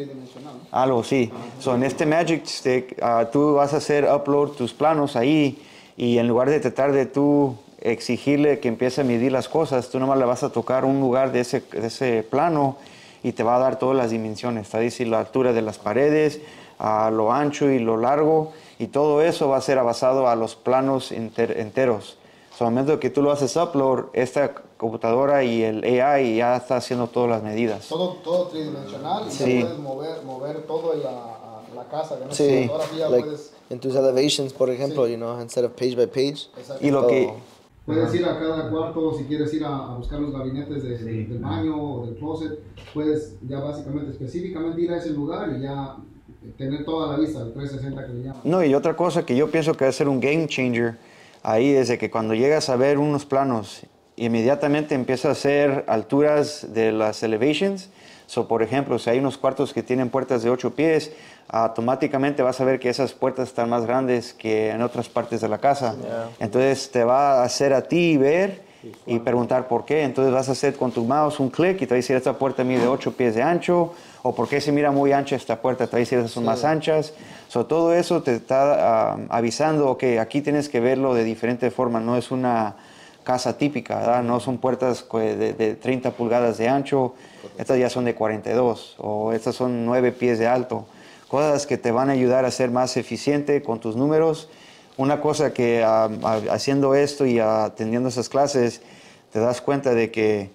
algo, sí. So, en este Magic Stick, uh, tú vas a hacer upload tus planos ahí y en lugar de tratar de tú exigirle que empiece a medir las cosas, tú nomás le vas a tocar un lugar de ese, de ese plano y te va a dar todas las dimensiones. Está diciendo la altura de las paredes, a lo ancho y lo largo, y todo eso va a ser basado a los planos enter, enteros. So, al momento que tú lo haces upload, esta computadora y el A I ya está haciendo todas las medidas. Todo, todo tridimensional y sí. ya puedes mover, mover todo en la, la casa. ¿No? Sí, Ahora ya like puedes, en tus elevations, por ejemplo, sí. you know, instead of page by page. Exacto. Y lo todo. que... Puedes ir a cada cuarto, si quieres ir a, a buscar los gabinetes de, sí. del baño o del closet, puedes ya básicamente, específicamente ir a ese lugar y ya tener toda la vista, el trescientos sesenta que le llaman. No, y otra cosa que yo pienso que va a ser un game changer ahí es de que cuando llegas a ver unos planos, inmediatamente empieza a hacer alturas de las elevations. So, por ejemplo, si hay unos cuartos que tienen puertas de ocho pies, automáticamente vas a ver que esas puertas están más grandes que en otras partes de la casa. Yeah. Entonces te va a hacer a ti ver y preguntar por qué. Entonces vas a hacer con tu mouse un clic y te va a decir esta puerta mide ocho pies de ancho, o por qué se mira muy ancha esta puerta, te va a decir esas son sí. más anchas. So, todo eso te está uh, avisando, ok, aquí tienes que verlo de diferente forma, no es una casa típica, ¿verdad? No son puertas de, de treinta pulgadas de ancho, estas ya son de cuarenta y dos, o estas son nueve pies de alto. Cosas que te van a ayudar a ser más eficiente con tus números. Una cosa que uh, haciendo esto y uh, atendiendo esas clases, te das cuenta de que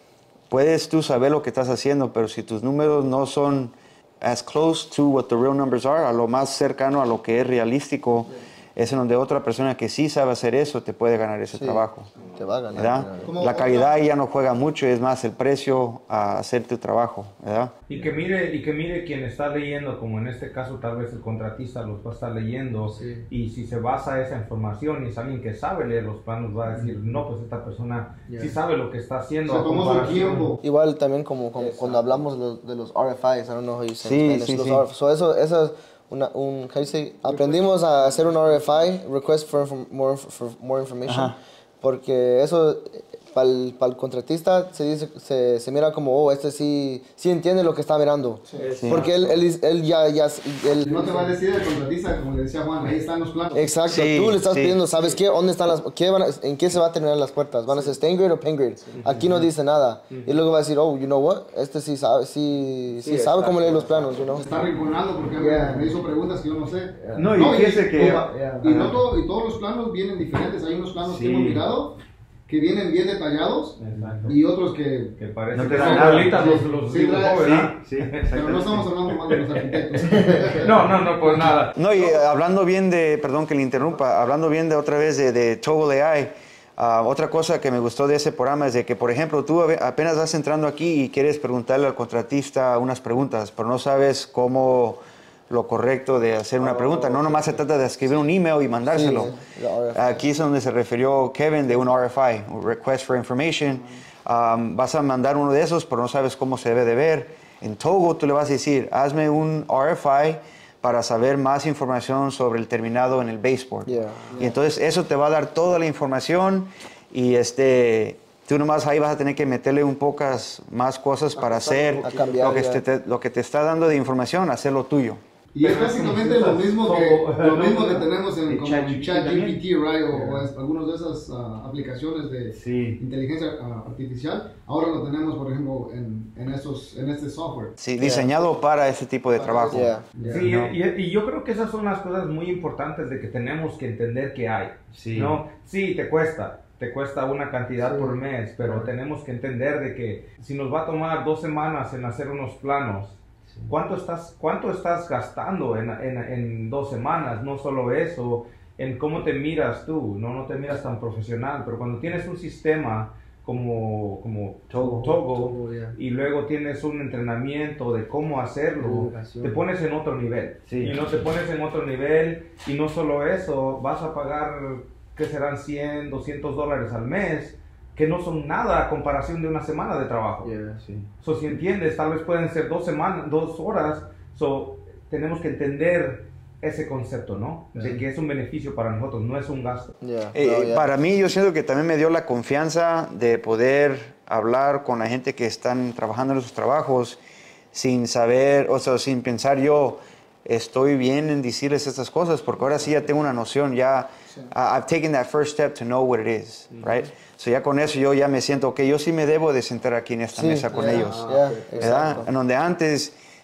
puedes tú saber lo que estás haciendo, pero si tus números no son as close to what the real numbers are, a lo más cercano a lo que es realístico, es en donde otra persona que sí sabe hacer eso te puede ganar ese sí, trabajo. Te va a ganar. La calidad ya no juega mucho, es más el precio a hacer tu trabajo, ¿verdad? Y que mire, y que mire quien está leyendo, como en este caso tal vez el contratista los va a estar leyendo, sí. y si se basa esa información y es alguien que sabe leer los planos, va a decir, no, pues esta persona yeah. sí sabe lo que está haciendo. O sea, como su tiempo. Igual también como, como cuando hablamos de los, de los R F Is, I don't know how you say sí, in Spanish, sí, los sí. R F Is. So eso, eso es una, un, how you say, aprendimos a hacer un R F I, request for, more, for more information, Ajá. porque eso para el, para el contratista se, dice, se, se mira como, oh, este sí, sí entiende lo que está mirando. Sí. Sí. Porque él, él, él ya... ya él, no te va a decir el contratista, como le decía Juan, ahí están los planos. Exacto, sí, tú le estás sí. pidiendo, ¿sabes qué? ¿Dónde están las, qué van a, ¿En qué se van a terminar las puertas? ¿Van a ser stain grade o paint grade? Sí. Aquí no dice nada. Sí. Y luego va a decir, oh, you know what? Este sí sabe, sí, sí, sí sabe cómo leer los planos, you know? Está rinconando porque yeah. me hizo preguntas que yo no sé. Yeah. No, y no, fíjese que... Yeah. Y, no todo, y todos los planos vienen diferentes. Hay unos planos sí. que hemos mirado que vienen bien detallados. Exacto. Y otros que, que parecen no que son bolitas los, los sí, dibujos, ¿verdad? Sí, sí, pero no estamos hablando más de los arquitectos. no, no, no, pues nada. No, y eh, hablando bien de, perdón que le interrumpa, hablando bien de otra vez de, de Toggle A I, uh, otra cosa que me gustó de ese programa es de que, por ejemplo, tú apenas vas entrando aquí y quieres preguntarle al contratista unas preguntas, pero no sabes cómo... lo correcto de hacer una pregunta. No nomás se trata de escribir un email y mandárselo. Sí, aquí es donde se refirió Kevin de un R F I, un Request for Information. Um, vas a mandar uno de esos, pero no sabes cómo se debe de ver. En Toggle tú le vas a decir, hazme un R F I para saber más información sobre el terminado en el baseboard. Yeah, yeah. Y entonces eso te va a dar toda la información y este... tú nomás ahí vas a tener que meterle un pocas más cosas para hacer cambiar, lo, que te, lo que te está dando de información, hacerlo tuyo. Y es básicamente lo mismo que, lo mismo que tenemos en ChatGPT, right? O, o es, algunas de esas uh, aplicaciones de sí. inteligencia uh, artificial. Ahora lo tenemos, por ejemplo, en, en, estos, en este software. Sí, yeah. diseñado para ese tipo de trabajo. Yeah. Yeah. Sí, no. y, y yo creo que esas son las cosas muy importantes de que tenemos que entender que hay. Sí, ¿no? Sí, te cuesta. Te cuesta una cantidad sí. por mes, pero sí. tenemos que entender de que si nos va a tomar dos semanas en hacer unos planos, sí. ¿cuánto estás, cuánto estás gastando en, en, en dos semanas? No solo eso, en cómo te miras tú, no, no te miras tan profesional, pero cuando tienes un sistema como, como Toggle, Toggle yeah. y luego tienes un entrenamiento de cómo hacerlo, te pones en otro nivel. Sí. Y no te pones en otro nivel, y no solo eso, vas a pagar... que serán cien, doscientos dólares al mes, que no son nada a comparación de una semana de trabajo. Yeah, sí. So, si entiendes, tal vez pueden ser dos semanas, dos horas, so, tenemos que entender ese concepto, ¿no? Yeah. De que es un beneficio para nosotros, no es un gasto. Yeah. Eh, no, yeah. Para mí, yo siento que también me dio la confianza de poder hablar con la gente que están trabajando en sus trabajos sin saber, o sea, sin pensar yo, estoy bien en decirles estas cosas, porque ahora sí ya tengo una noción, ya uh, I've taken that first step to know what it is, mm-hmm. right? So ya con eso yo ya me siento que yo sí me debo de sentar aquí en esta sí, mesa con yeah, ellos, yeah, ¿verdad? En donde antes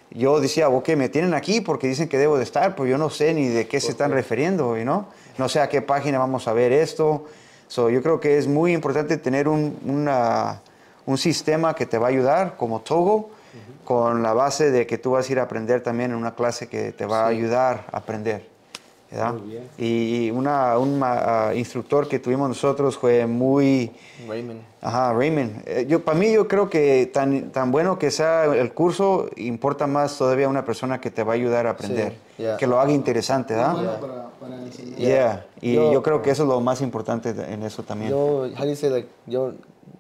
yo decía, ok, me tienen aquí porque dicen que debo de estar, pero yo no sé ni de qué se están refiriendo, ¿no? No sé a qué página vamos a ver esto. So, yo creo que es muy importante tener un, una, un sistema que te va a ayudar, como Togo, uh-huh. con la base de que tú vas a ir a aprender también en una clase que te va sí. a ayudar a aprender. ¿verdad? Muy bien. Y una, un uh, instructor que tuvimos nosotros fue muy... Raymond. Ajá, Raymond. Eh, yo, para mí yo creo que tan, tan bueno que sea el curso, importa más todavía una persona que te va a ayudar a aprender. Sí, yeah. Que lo haga interesante, ¿verdad? Bueno, para, para enseñar. Yeah. yeah. Y yo, yo creo que eso es lo más importante en eso también. Yo, how do you say, like, yo...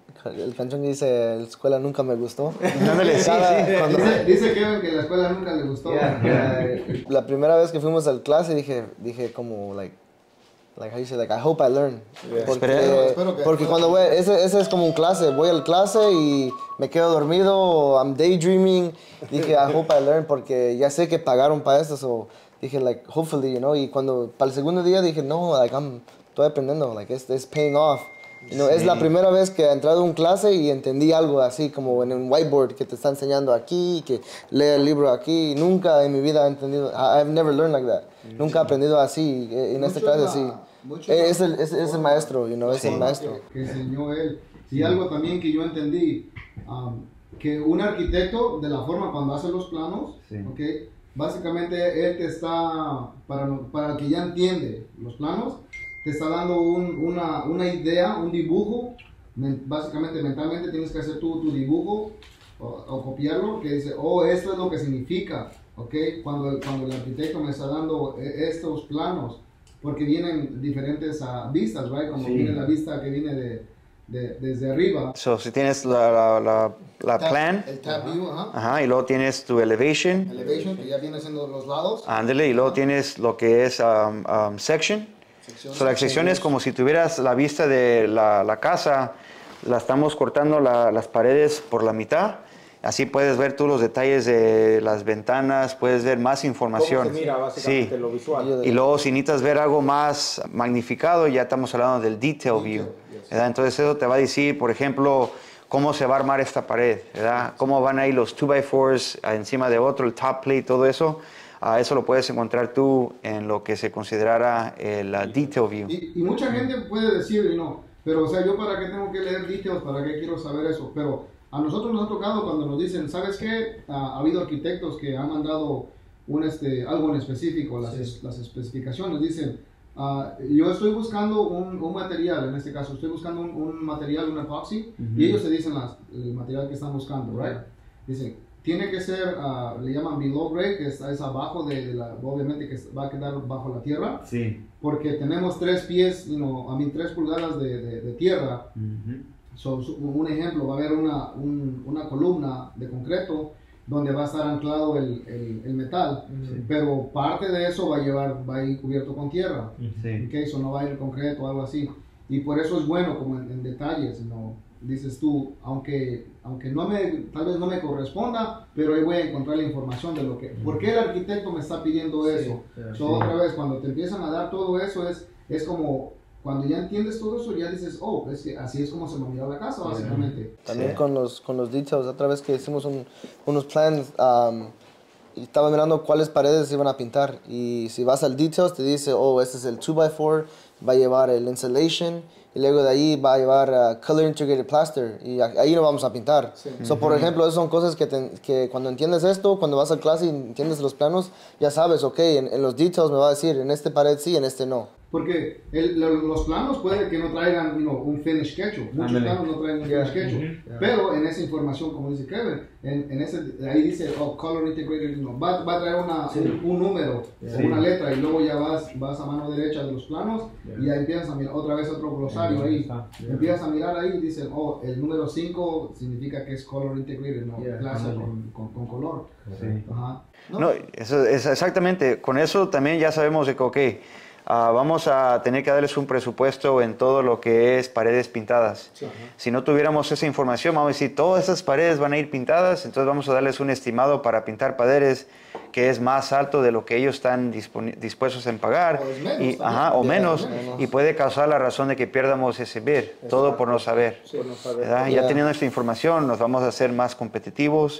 El canción que dice, la escuela nunca me gustó. Dándole, sí, sí. Cuando... Dice, dice Kevin que la escuela nunca le gustó. Yeah, yeah. La primera vez que fuimos al clase dije, dije como, like, like, how you say, like, I hope I learn. Yeah. Porque, espero, espero que, porque cuando voy, ese, ese es como un clase, voy al clase y me quedo dormido, I'm daydreaming. Dije, I hope I learn, porque ya sé que pagaron para esto, so dije, like, hopefully, you know. Y cuando, para el segundo día dije, no, like, I'm, estoy aprendiendo, like, it's, it's paying off. No, sí. Es la primera vez que he entrado a una clase y entendí algo así como en un whiteboard que te está enseñando aquí, que lee el libro aquí. Nunca en mi vida he entendido, I've never learned like that. Sí. Nunca he aprendido así, en esta clase así. Es el, es, es el maestro, you know, es sí. el maestro. Que, que enseñó él. Y algo también que yo entendí, um, que un arquitecto, de la forma cuando hace los planos, sí. okay, básicamente él te está, para, para el que ya entiende los planos, te está dando un, una, una idea, un dibujo. Básicamente, mentalmente tienes que hacer tú tu dibujo o, o copiarlo, que dice, oh, esto es lo que significa, ¿ok? Cuando, cuando el arquitecto me está dando estos planos, porque vienen diferentes uh, vistas, ¿right? Como sí. viene la vista que viene de, de, desde arriba. So, si tienes la, la, la, la tab, plan, el tab view, ajá. Ajá, y luego tienes tu elevation. Elevation, que ya viene siendo los lados. Ándale, y luego tienes lo que es um, um, section. So, la sección es como si tuvieras la vista de la, la casa, la estamos cortando la, las paredes por la mitad, así puedes ver tú los detalles de las ventanas, puedes ver más información. ¿Cómo se mira básicamente sí. lo visual? Y luego si necesitas ver algo más magnificado, ya estamos hablando del detail view, ¿verdad? Entonces eso te va a decir, por ejemplo, cómo se va a armar esta pared, ¿verdad? Cómo van a ir los two by fours encima de otro, el top plate, todo eso. Uh, eso lo puedes encontrar tú en lo que se considerara el uh, detail view. Y, y mucha gente puede decir, no, pero o sea, yo para qué tengo que leer details, para qué quiero saber eso, pero a nosotros nos ha tocado cuando nos dicen, ¿sabes qué? Uh, ha habido arquitectos que han mandado un, este, algo en específico, las, sí. es, las especificaciones, dicen, uh, yo estoy buscando un, un material, en este caso, estoy buscando un, un material, un epoxy, uh-huh. y ellos te dicen las, el material que están buscando, right? Dicen, tiene que ser, uh, le llaman below grade, que es, es abajo de, de la, obviamente que va a quedar bajo la tierra, sí. porque tenemos tres pies, you know, a mí tres pulgadas de, de, de tierra. Uh-huh. So, un ejemplo, va a haber una, un, una columna de concreto donde va a estar anclado el, el, el metal, sí. pero parte de eso va a llevar, va a ir cubierto con tierra, sí. okay, so no va a ir concreto o algo así, y por eso es bueno como en, en detalles, ¿no? Dices tú, aunque, aunque no me, tal vez no me corresponda, pero ahí voy a encontrar la información de lo que... ¿Por qué el arquitecto me está pidiendo sí, eso? Sí, so, sí. Otra vez, cuando te empiezan a dar todo eso, es, es como... Cuando ya entiendes todo eso, ya dices, oh, es que así es como se me miró la casa, básicamente. También sí. con, los, con los details, otra vez que hicimos un, unos plans, um, y estaba mirando cuáles paredes se iban a pintar. Y si vas al details, te dice, oh, este es el two by four, va a llevar el insulation, y luego de ahí va a llevar uh, Color Integrated Plaster, y ahí no vamos a pintar. Sí. So, por ejemplo, esas son cosas que, te, que cuando entiendes esto, cuando vas a clase y entiendes los planos, ya sabes, ok, en, en los details me va a decir, en este pared sí, en este no. Porque el, los planos puede que no traigan you know, un finish sketch, muchos Andale. planos no traen un yeah. finish sketch, uh-huh. yeah. pero en esa información, como dice Kevin, en, en ese, ahí dice, oh, Color Integrated, you know, va, va a traer una, sí. un, un número yeah. o una letra, y luego ya vas, vas a mano derecha de los planos, yeah. y ya empiezas a mirar otra vez otro glosario yeah. ahí, yeah. empiezas a mirar ahí y dicen, oh, el número cinco significa que es Color Integrated, no, yeah. clase con, con, con color. Sí. Ajá. No, no eso es exactamente, con eso también ya sabemos de que, ok, Uh, vamos a tener que darles un presupuesto en todo lo que es paredes pintadas. Sí, si no tuviéramos esa información, vamos a decir, todas esas paredes van a ir pintadas, entonces vamos a darles un estimado para pintar paredes que es más alto de lo que ellos están dispuestos en pagar, o menos, y, ajá, o menos, menos, y puede causar la razón de que pierdamos ese bid, Exacto. todo por no saber. Sí, por no saber. Ya teniendo esta información nos vamos a hacer más competitivos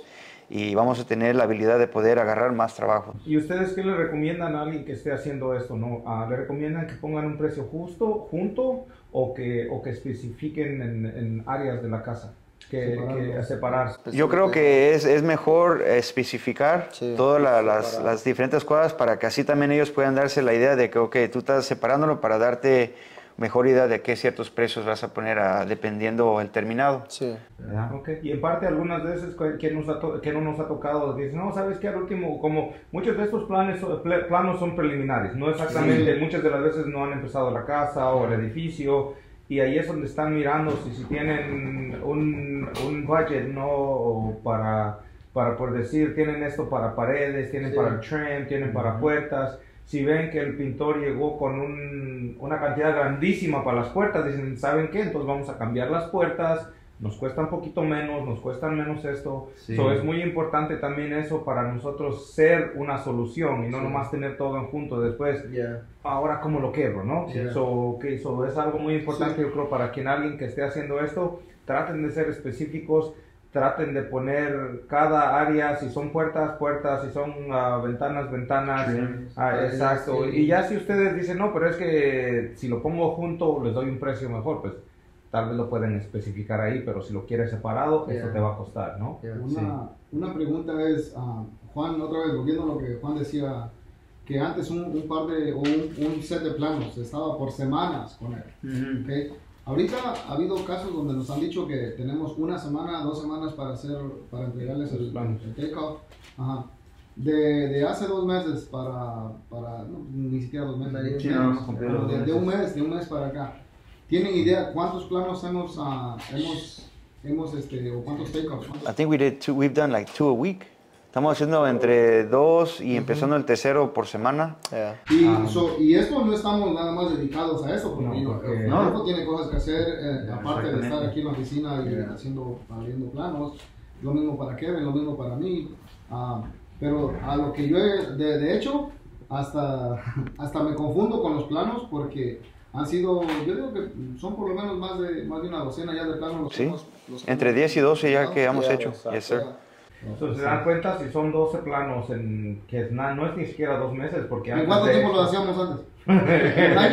y vamos a tener la habilidad de poder agarrar más trabajo. ¿Y ustedes qué le recomiendan a alguien que esté haciendo esto? ¿No? Uh, ¿Le recomiendan que pongan un precio justo, junto, o que, o que especifiquen en, en áreas de la casa? Que, que separar. Yo creo que es, es mejor especificar Sí, todas la, las, las diferentes cosas para que así también ellos puedan darse la idea de que, ok, tú estás separándolo para darte mejor idea de qué ciertos precios vas a poner a, dependiendo el terminado. Sí. Okay. Y en parte algunas veces que, nos ha to que no nos ha tocado, dicen, no, ¿sabes qué? Al último, como muchos de estos planes, planos son preliminares, no exactamente, sí. Muchas de las veces no han empezado la casa o el edificio, y ahí es donde están mirando si, si tienen un, un budget, ¿no? Para, para, por decir, tienen esto para paredes, tienen sí. para el trim, tienen uh-huh. para puertas. Si ven que el pintor llegó con un, una cantidad grandísima para las puertas, dicen, ¿saben qué? Entonces vamos a cambiar las puertas, nos cuesta un poquito menos, nos cuesta menos esto. Sí. So, es muy importante también eso para nosotros ser una solución y no sí. nomás tener todo en junto después. Yeah. Ahora, ¿cómo lo quebro, no? Yeah. So, okay, so, es algo muy importante, sí. yo creo, para quien alguien que esté haciendo esto, traten de ser específicos. Traten de poner cada área, si son puertas, puertas, si son uh, ventanas, ventanas. Sí. Ah, exacto. Sí. Y ya si ustedes dicen, no, pero es que si lo pongo junto les doy un precio mejor, pues tal vez lo pueden especificar ahí, pero si lo quieres separado, yeah. eso te va a costar, ¿no? Yeah. Una, sí. una pregunta es, uh, Juan, otra vez, volviendo a lo que Juan decía, que antes un, un par de, o un, un set de planos estaba por semanas con él, mm-hmm. ¿okay? Ahorita ha habido casos donde nos han dicho que tenemos una semana, dos semanas para hacer, para entregarles el, el take-off. Ajá. De, de hace dos meses para, para no, ni siquiera dos meses, sí, no, pero de, de un mes, de un mes para acá. ¿Tienen idea cuántos planos hemos, uh, hemos, hemos este, o cuántos take-offs? I think we did two, we've done like two a week. Estamos haciendo entre dos y empezando el tercero por semana. Yeah. Y, um, so, y esto no estamos nada más dedicados a eso, porque no, porque no. no tiene cosas que hacer, eh, aparte de estar aquí en la oficina y yeah. haciendo, abriendo planos. Lo mismo para Kevin, lo mismo para mí. Uh, pero a lo que yo he, de, de hecho, hasta, hasta me confundo con los planos porque han sido, yo digo que son por lo menos más de, más de una docena ya de planos. Los sí, hemos, los entre diez y doce ya que hemos yeah, hecho. Yes, sir. Yeah. Entonces se dan cuenta si son doce planos en que es, na, no es ni siquiera dos meses porque ¿en cuánto tiempo lo hacíamos antes? ¿Un año?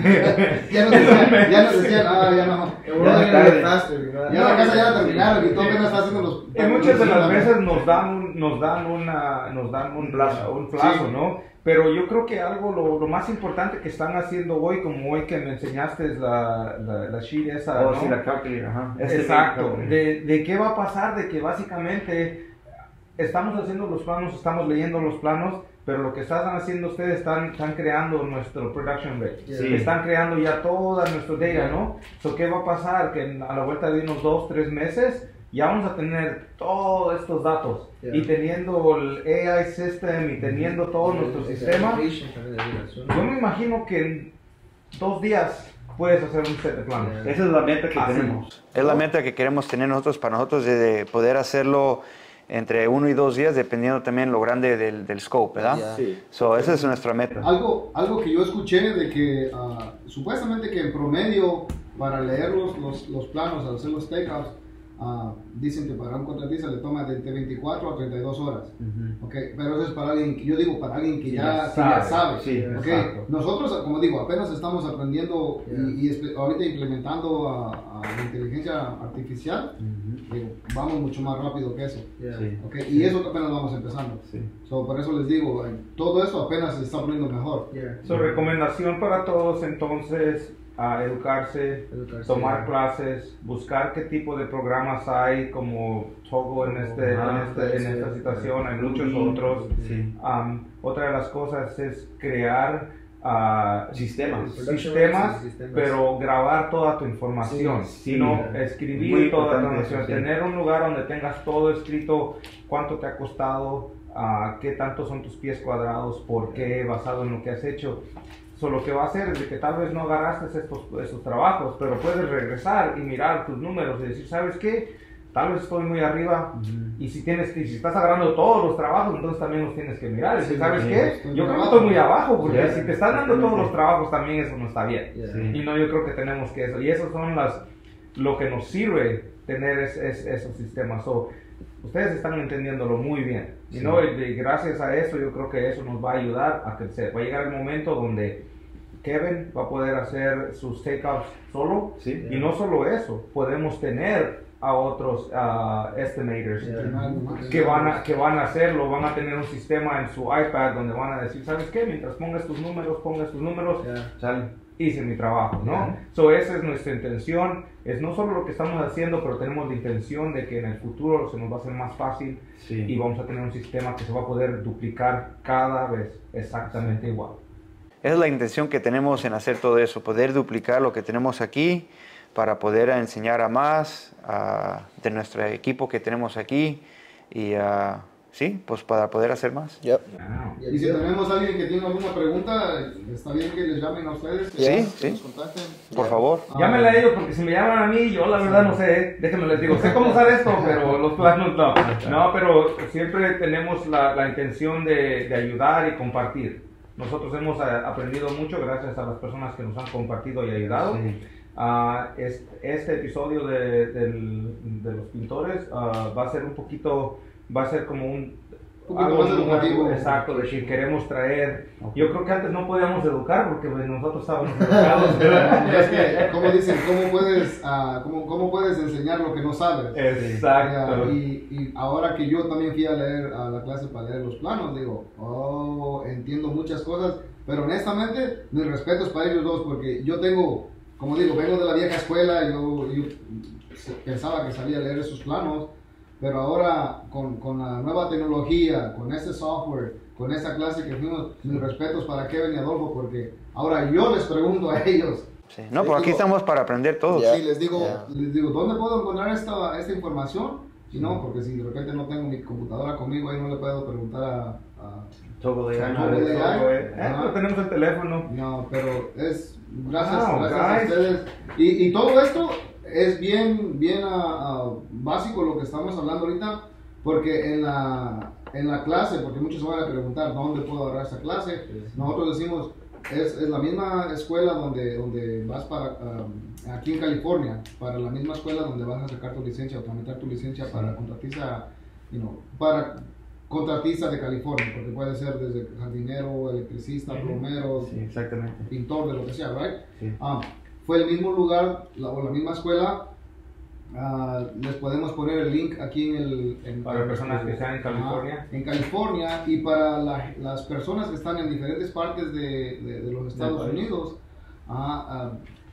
ya nos decían, ya nos decían, ah, ya no, ya, ya la casa ya la terminaron y todo apenas está haciendo los. Y muchas de las veces nos dan nos dan una nos dan un plazo, un plazo, sí. ¿no? Pero yo creo que algo lo, lo más importante que están haciendo hoy, como hoy que me enseñaste es la, la, la sheet esa, oh, ¿no? Sí, la calculator, ajá. Exacto. De, de qué va a pasar, de que básicamente estamos haciendo los planos, estamos leyendo los planos, pero lo que están haciendo ustedes están, están creando nuestro production rate. Sí. Están creando ya toda nuestra data, ¿no? So, ¿qué va a pasar? Que a la vuelta de unos dos, tres meses ya vamos a tener todos estos datos. Yeah. Y teniendo el A I system y teniendo todo yeah, nuestro sistema, yo me imagino que en dos días puedes hacer un set de planos. Yeah. Esa es la meta que Así. tenemos. Es la meta que queremos tener nosotros para nosotros de, de poder hacerlo entre uno y dos días, dependiendo también lo grande del, del scope, ¿verdad? Yeah. Sí. So, esa es nuestra meta. Algo, algo que yo escuché de que uh, supuestamente que en promedio para leer los, los, los planos, al hacer los take-offs, uh, dicen que para un contratista le toma de veinticuatro a treinta y dos horas. Uh-huh. Okay, pero eso es para alguien, yo digo para alguien que ya, ya sabe. Que ya sabe. Sí, okay. Nosotros, como digo, apenas estamos aprendiendo yeah. y, y ahorita implementando a, a la inteligencia artificial. Uh-huh. Digo, vamos mucho más rápido que eso. Yeah. Sí. Okay, y sí. eso apenas vamos empezando. Sí. So, por eso les digo, todo eso apenas se está poniendo mejor. Yeah. So, recomendación para todos entonces, a educarse, educarse, tomar yeah. clases, buscar qué tipo de programas hay como Togo en, este, ah, en, este, sí, en esta situación, sí. hay muchos otros. Sí. Um, otra de las cosas es crear Uh, sistemas, sistemas, sistemas, pero grabar toda tu información, sí, sino sí, escribir toda tu información, sí. tener un lugar donde tengas todo escrito, cuánto te ha costado, uh, qué tanto son tus pies cuadrados, por qué, basado en lo que has hecho. So, lo que va a hacer es de que tal vez no agarraste estos, estos trabajos, pero puedes regresar y mirar tus números y decir, ¿sabes qué? Tal vez estoy muy arriba, uh-huh. y si tienes si estás agarrando todos los trabajos, entonces también los tienes que mirar. Y sí, ¿sabes sí, qué? Yo creo que estoy muy abajo, porque yeah. si te están dando todos los trabajos, también eso no está bien. Yeah. Sí. Y no, yo creo que tenemos que eso. Y eso son las, lo que nos sirve tener es, es, esos sistemas. So, ustedes están entendiéndolo muy bien. Sí. Y, ¿no? y, y gracias a eso yo creo que eso nos va a ayudar a crecer. Va a llegar el momento donde Kevin va a poder hacer sus takeoffs solo. Sí. Y no solo eso, podemos tener a otros uh, estimators yeah. que, van a, que van a hacerlo, van a tener un sistema en su iPad donde van a decir, ¿sabes qué? Mientras pongas tus números, pongas tus números, yeah. sal, hice mi trabajo, ¿no? Yeah. So, esa es nuestra intención, es no solo lo que estamos haciendo, pero tenemos la intención de que en el futuro se nos va a hacer más fácil sí. y vamos a tener un sistema que se va a poder duplicar cada vez exactamente sí. igual. Esa es la intención que tenemos en hacer todo eso, poder duplicar lo que tenemos aquí, para poder enseñar a más uh, de nuestro equipo que tenemos aquí y uh, sí, pues para poder hacer más. Yep. Wow. Y si tenemos a alguien que tiene alguna pregunta, está bien que les llamen a ustedes. Sí, que sí. Nos contacten. Por yeah. favor. Ah, Llámenle a ellos porque si me llaman a mí, yo la verdad no sé, déjenme les digo, sé cómo usar esto, pero los planos no. No, pero siempre tenemos la, la intención de, de ayudar y compartir. Nosotros hemos aprendido mucho gracias a las personas que nos han compartido y ayudado. Sí. Uh, es, este episodio de, del, de los pintores uh, va a ser un poquito, va a ser como un, un algo más educativo. Exacto, de que queremos traer. Okay. Yo creo que antes no podíamos educar porque pues, nosotros estábamos educados. Es que, como dicen, ¿cómo puedes, uh, cómo, cómo puedes enseñar lo que no sabes? Exacto. Uh, y, y ahora que yo también fui a leer a la clase para leer los planos, digo, oh, entiendo muchas cosas, pero honestamente, mis respetos para ellos dos porque yo tengo. Como digo, vengo de la vieja escuela, yo, yo pensaba que sabía leer esos planos, pero ahora con, con la nueva tecnología, con este software, con esta clase que fuimos, mis respetos para Kevin y Adolfo, porque ahora yo les pregunto a ellos. Sí. No, pero aquí digo, estamos para aprender todos. Yeah. Sí, les digo, yeah. les digo, ¿dónde puedo encontrar esta, esta información? Si no, porque si de repente no tengo mi computadora conmigo, ahí no le puedo preguntar a... a Toggle A I. No, eh, no tenemos el teléfono. No, pero es gracias, wow, gracias a ustedes. Y, y todo esto es bien, bien uh, uh, básico lo que estamos hablando ahorita, porque en la, en la clase, porque muchos van a preguntar dónde puedo agarrar esa clase, nosotros decimos, es, es la misma escuela donde, donde vas para, um, aquí en California, para la misma escuela donde vas a sacar tu licencia o tramitar tu licencia sí. para contratista, you know, para contratista de California, porque puede ser desde jardinero, electricista, plomero, sí, exactamente. pintor, de lo que sea, ¿right? Sí. Um, fue el mismo lugar la, o la misma escuela. Uh, les podemos poner el link aquí en el... En, para en, personas que están en California. Uh, en California y para la, las personas que están en diferentes partes de, de, de los Estados Unidos. Uh, uh,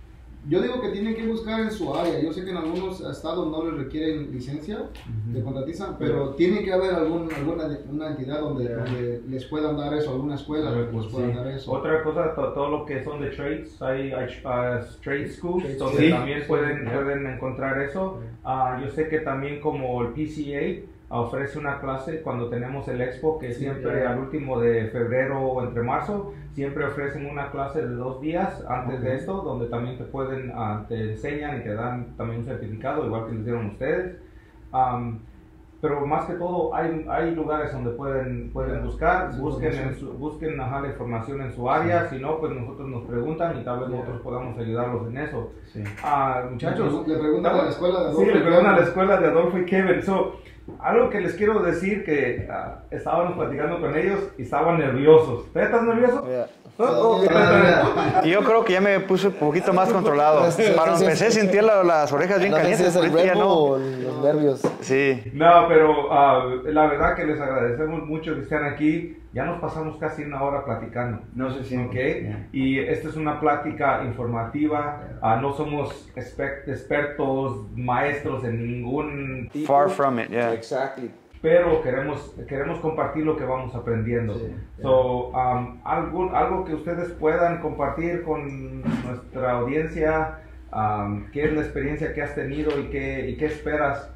yo digo que tienen que buscar en su área. Yo sé que en algunos estados no les requieren licencia uh-huh. de contratista, pero yeah. tiene que haber algún, alguna una entidad donde, yeah. donde les puedan dar eso, alguna escuela donde les puedan sí. dar eso. Otra cosa, to, todo lo que son de trades, hay, hay uh, trade schools trade donde sí. también sí. pueden, yeah. pueden encontrar eso. Uh, yo sé que también como el P C A ofrece una clase cuando tenemos el expo que sí, siempre yeah. al último de febrero o entre marzo siempre ofrecen una clase de dos días antes okay. de esto donde también te pueden uh, te enseñan y te dan también un certificado igual que les dieron ustedes um, pero más que todo hay, hay lugares donde pueden pueden buscar sí, busquen en su, busquen ajá, la información en su área sí. si no pues nosotros nos preguntan y tal vez yeah. nosotros podamos ayudarlos en eso sí. uh, muchachos le preguntan a la escuela de Adolfo sí le preguntan a la escuela de Adolfo y Kevin so, algo que les quiero decir que uh, estábamos platicando con ellos y estaban nerviosos. ¿Estás nervioso? Yeah. Oh, okay. Yo creo que ya me puse un poquito más controlado. Para empecé a sentir la, las orejas bien no calientes. Si es el Red Bull no. o los nervios. Sí. No, pero uh, la verdad que les agradecemos mucho que estén aquí. Ya nos pasamos casi una hora platicando. No sé si. Okay. Yeah. Y esta es una plática informativa. Uh, no somos expertos, maestros en ningún tipo. Far from it, yeah. Exactly. Pero queremos, queremos compartir lo que vamos aprendiendo. Sí, yeah. So, um, algo, algo que ustedes puedan compartir con nuestra audiencia, um, qué es la experiencia que has tenido y qué, y qué esperas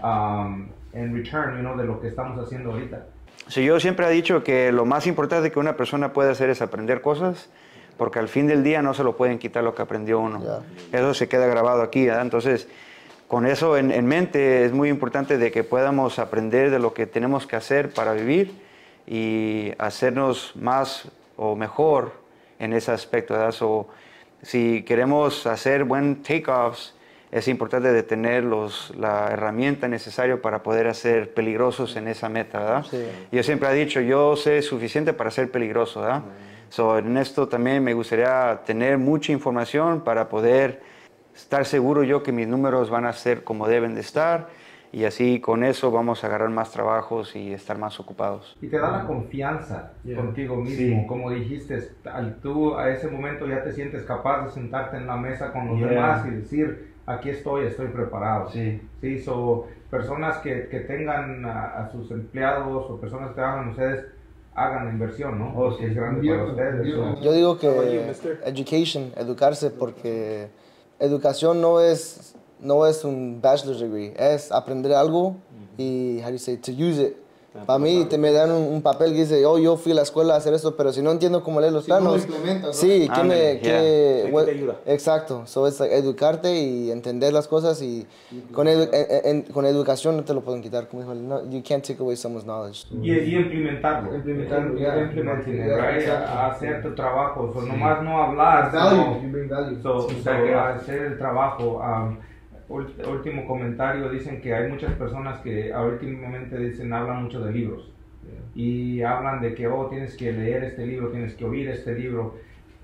um, en return, you know, de lo que estamos haciendo ahorita. Sí, yo siempre he dicho que lo más importante que una persona puede hacer es aprender cosas, porque al fin del día no se lo pueden quitar lo que aprendió uno. Yeah. Eso se queda grabado aquí, ¿verdad? Entonces, con eso en, en mente es muy importante de que podamos aprender de lo que tenemos que hacer para vivir y hacernos más o mejor en ese aspecto, ¿verdad? So, si queremos hacer buen takeoffs, es importante de tener los, la herramienta necesaria para poder ser peligrosos en esa meta, ¿verdad? Sí. Yo siempre he dicho, yo sé suficiente para ser peligroso, ¿verdad? Mm. So, en esto también me gustaría tener mucha información para poder estar seguro yo que mis números van a ser como deben de estar, y así con eso vamos a agarrar más trabajos y estar más ocupados. Y te da la confianza yeah. contigo mismo, sí. como dijiste, al tú a ese momento ya te sientes capaz de sentarte en la mesa con los yeah. demás y decir, aquí estoy, estoy preparado. Sí. Sí, so, personas que, que tengan a, a sus empleados o personas que trabajan ustedes, hagan la inversión, ¿no? Oh, sí, es grande para ustedes. So. Yo digo que education, educarse, porque educación no es, no es un bachelor's degree, es aprender algo y, how do you say, to use it. Para mí, te me dan un, un papel que dice, oh, yo fui a la escuela a hacer eso, pero si no entiendo cómo leer los planos, si no ¿no? sí, ¿qué me, qué, yeah. te ayuda? Exacto, so it's like educarte y entender las cosas, y con, edu en, en, con educación no te lo pueden quitar, como dijo, no, you can't take away someone's knowledge. Y, y implementarlo, implementarlo, yeah, implementing it, right? Exactly. Hacer tu trabajo, so, sí. nomás no hablar, value, sino, you value. So, so, hacer el trabajo. Um, Último comentario, dicen que hay muchas personas que últimamente dicen, hablan mucho de libros yeah. y hablan de que, oh, tienes que leer este libro, tienes que oír este libro,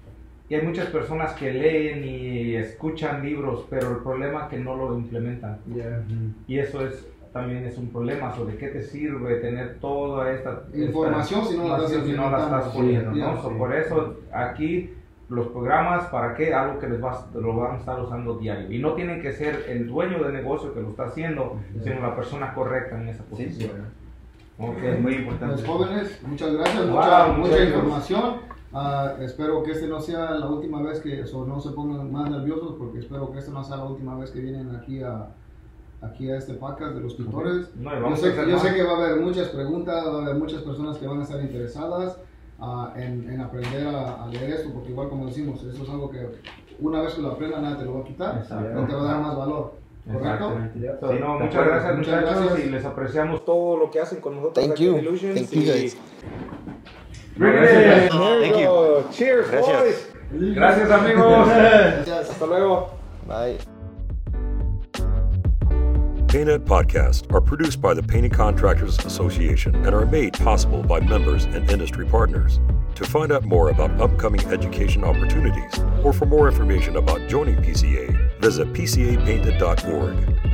y hay muchas personas que leen y escuchan libros, pero el problema es que no lo implementan yeah. y eso es también es un problema. ¿So de qué te sirve tener toda esta información esta, si no la estás, si no la estás poniendo? Sí, ¿no? sí. So, por eso aquí los programas, ¿para qué? Algo que les va, lo van a estar usando diario. Y no tienen que ser el dueño del negocio que lo está haciendo, yeah. sino la persona correcta en esa posición. Sí, sí. Okay, es muy importante. Los jóvenes, muchas gracias, wow, mucha, mucha, mucha información. Uh, espero que este no sea la última vez que, o no se pongan más nerviosos, porque espero que esta no sea la última vez que vienen aquí a, aquí a este podcast de los tutores. No, yo sé, yo sé que va a haber muchas preguntas, va a haber muchas personas que van a estar interesadas Uh, en, en aprender a, a leer esto, porque igual como decimos, eso es algo que una vez que lo aprendas nadie te lo va a quitar, no te va a dar más valor, ¿correcto? So, no, muchas gracias muchas gracias y les apreciamos todo lo que hacen con nosotros. Thank you. Thank you guys. Gracias. Thank you. Cheers, gracias. Boys. Gracias amigos. Hasta luego. Bye. PaintNet podcasts are produced by the Painting Contractors Association and are made possible by members and industry partners. To find out more about upcoming education opportunities or for more information about joining P C A, visit P C A painted dot org.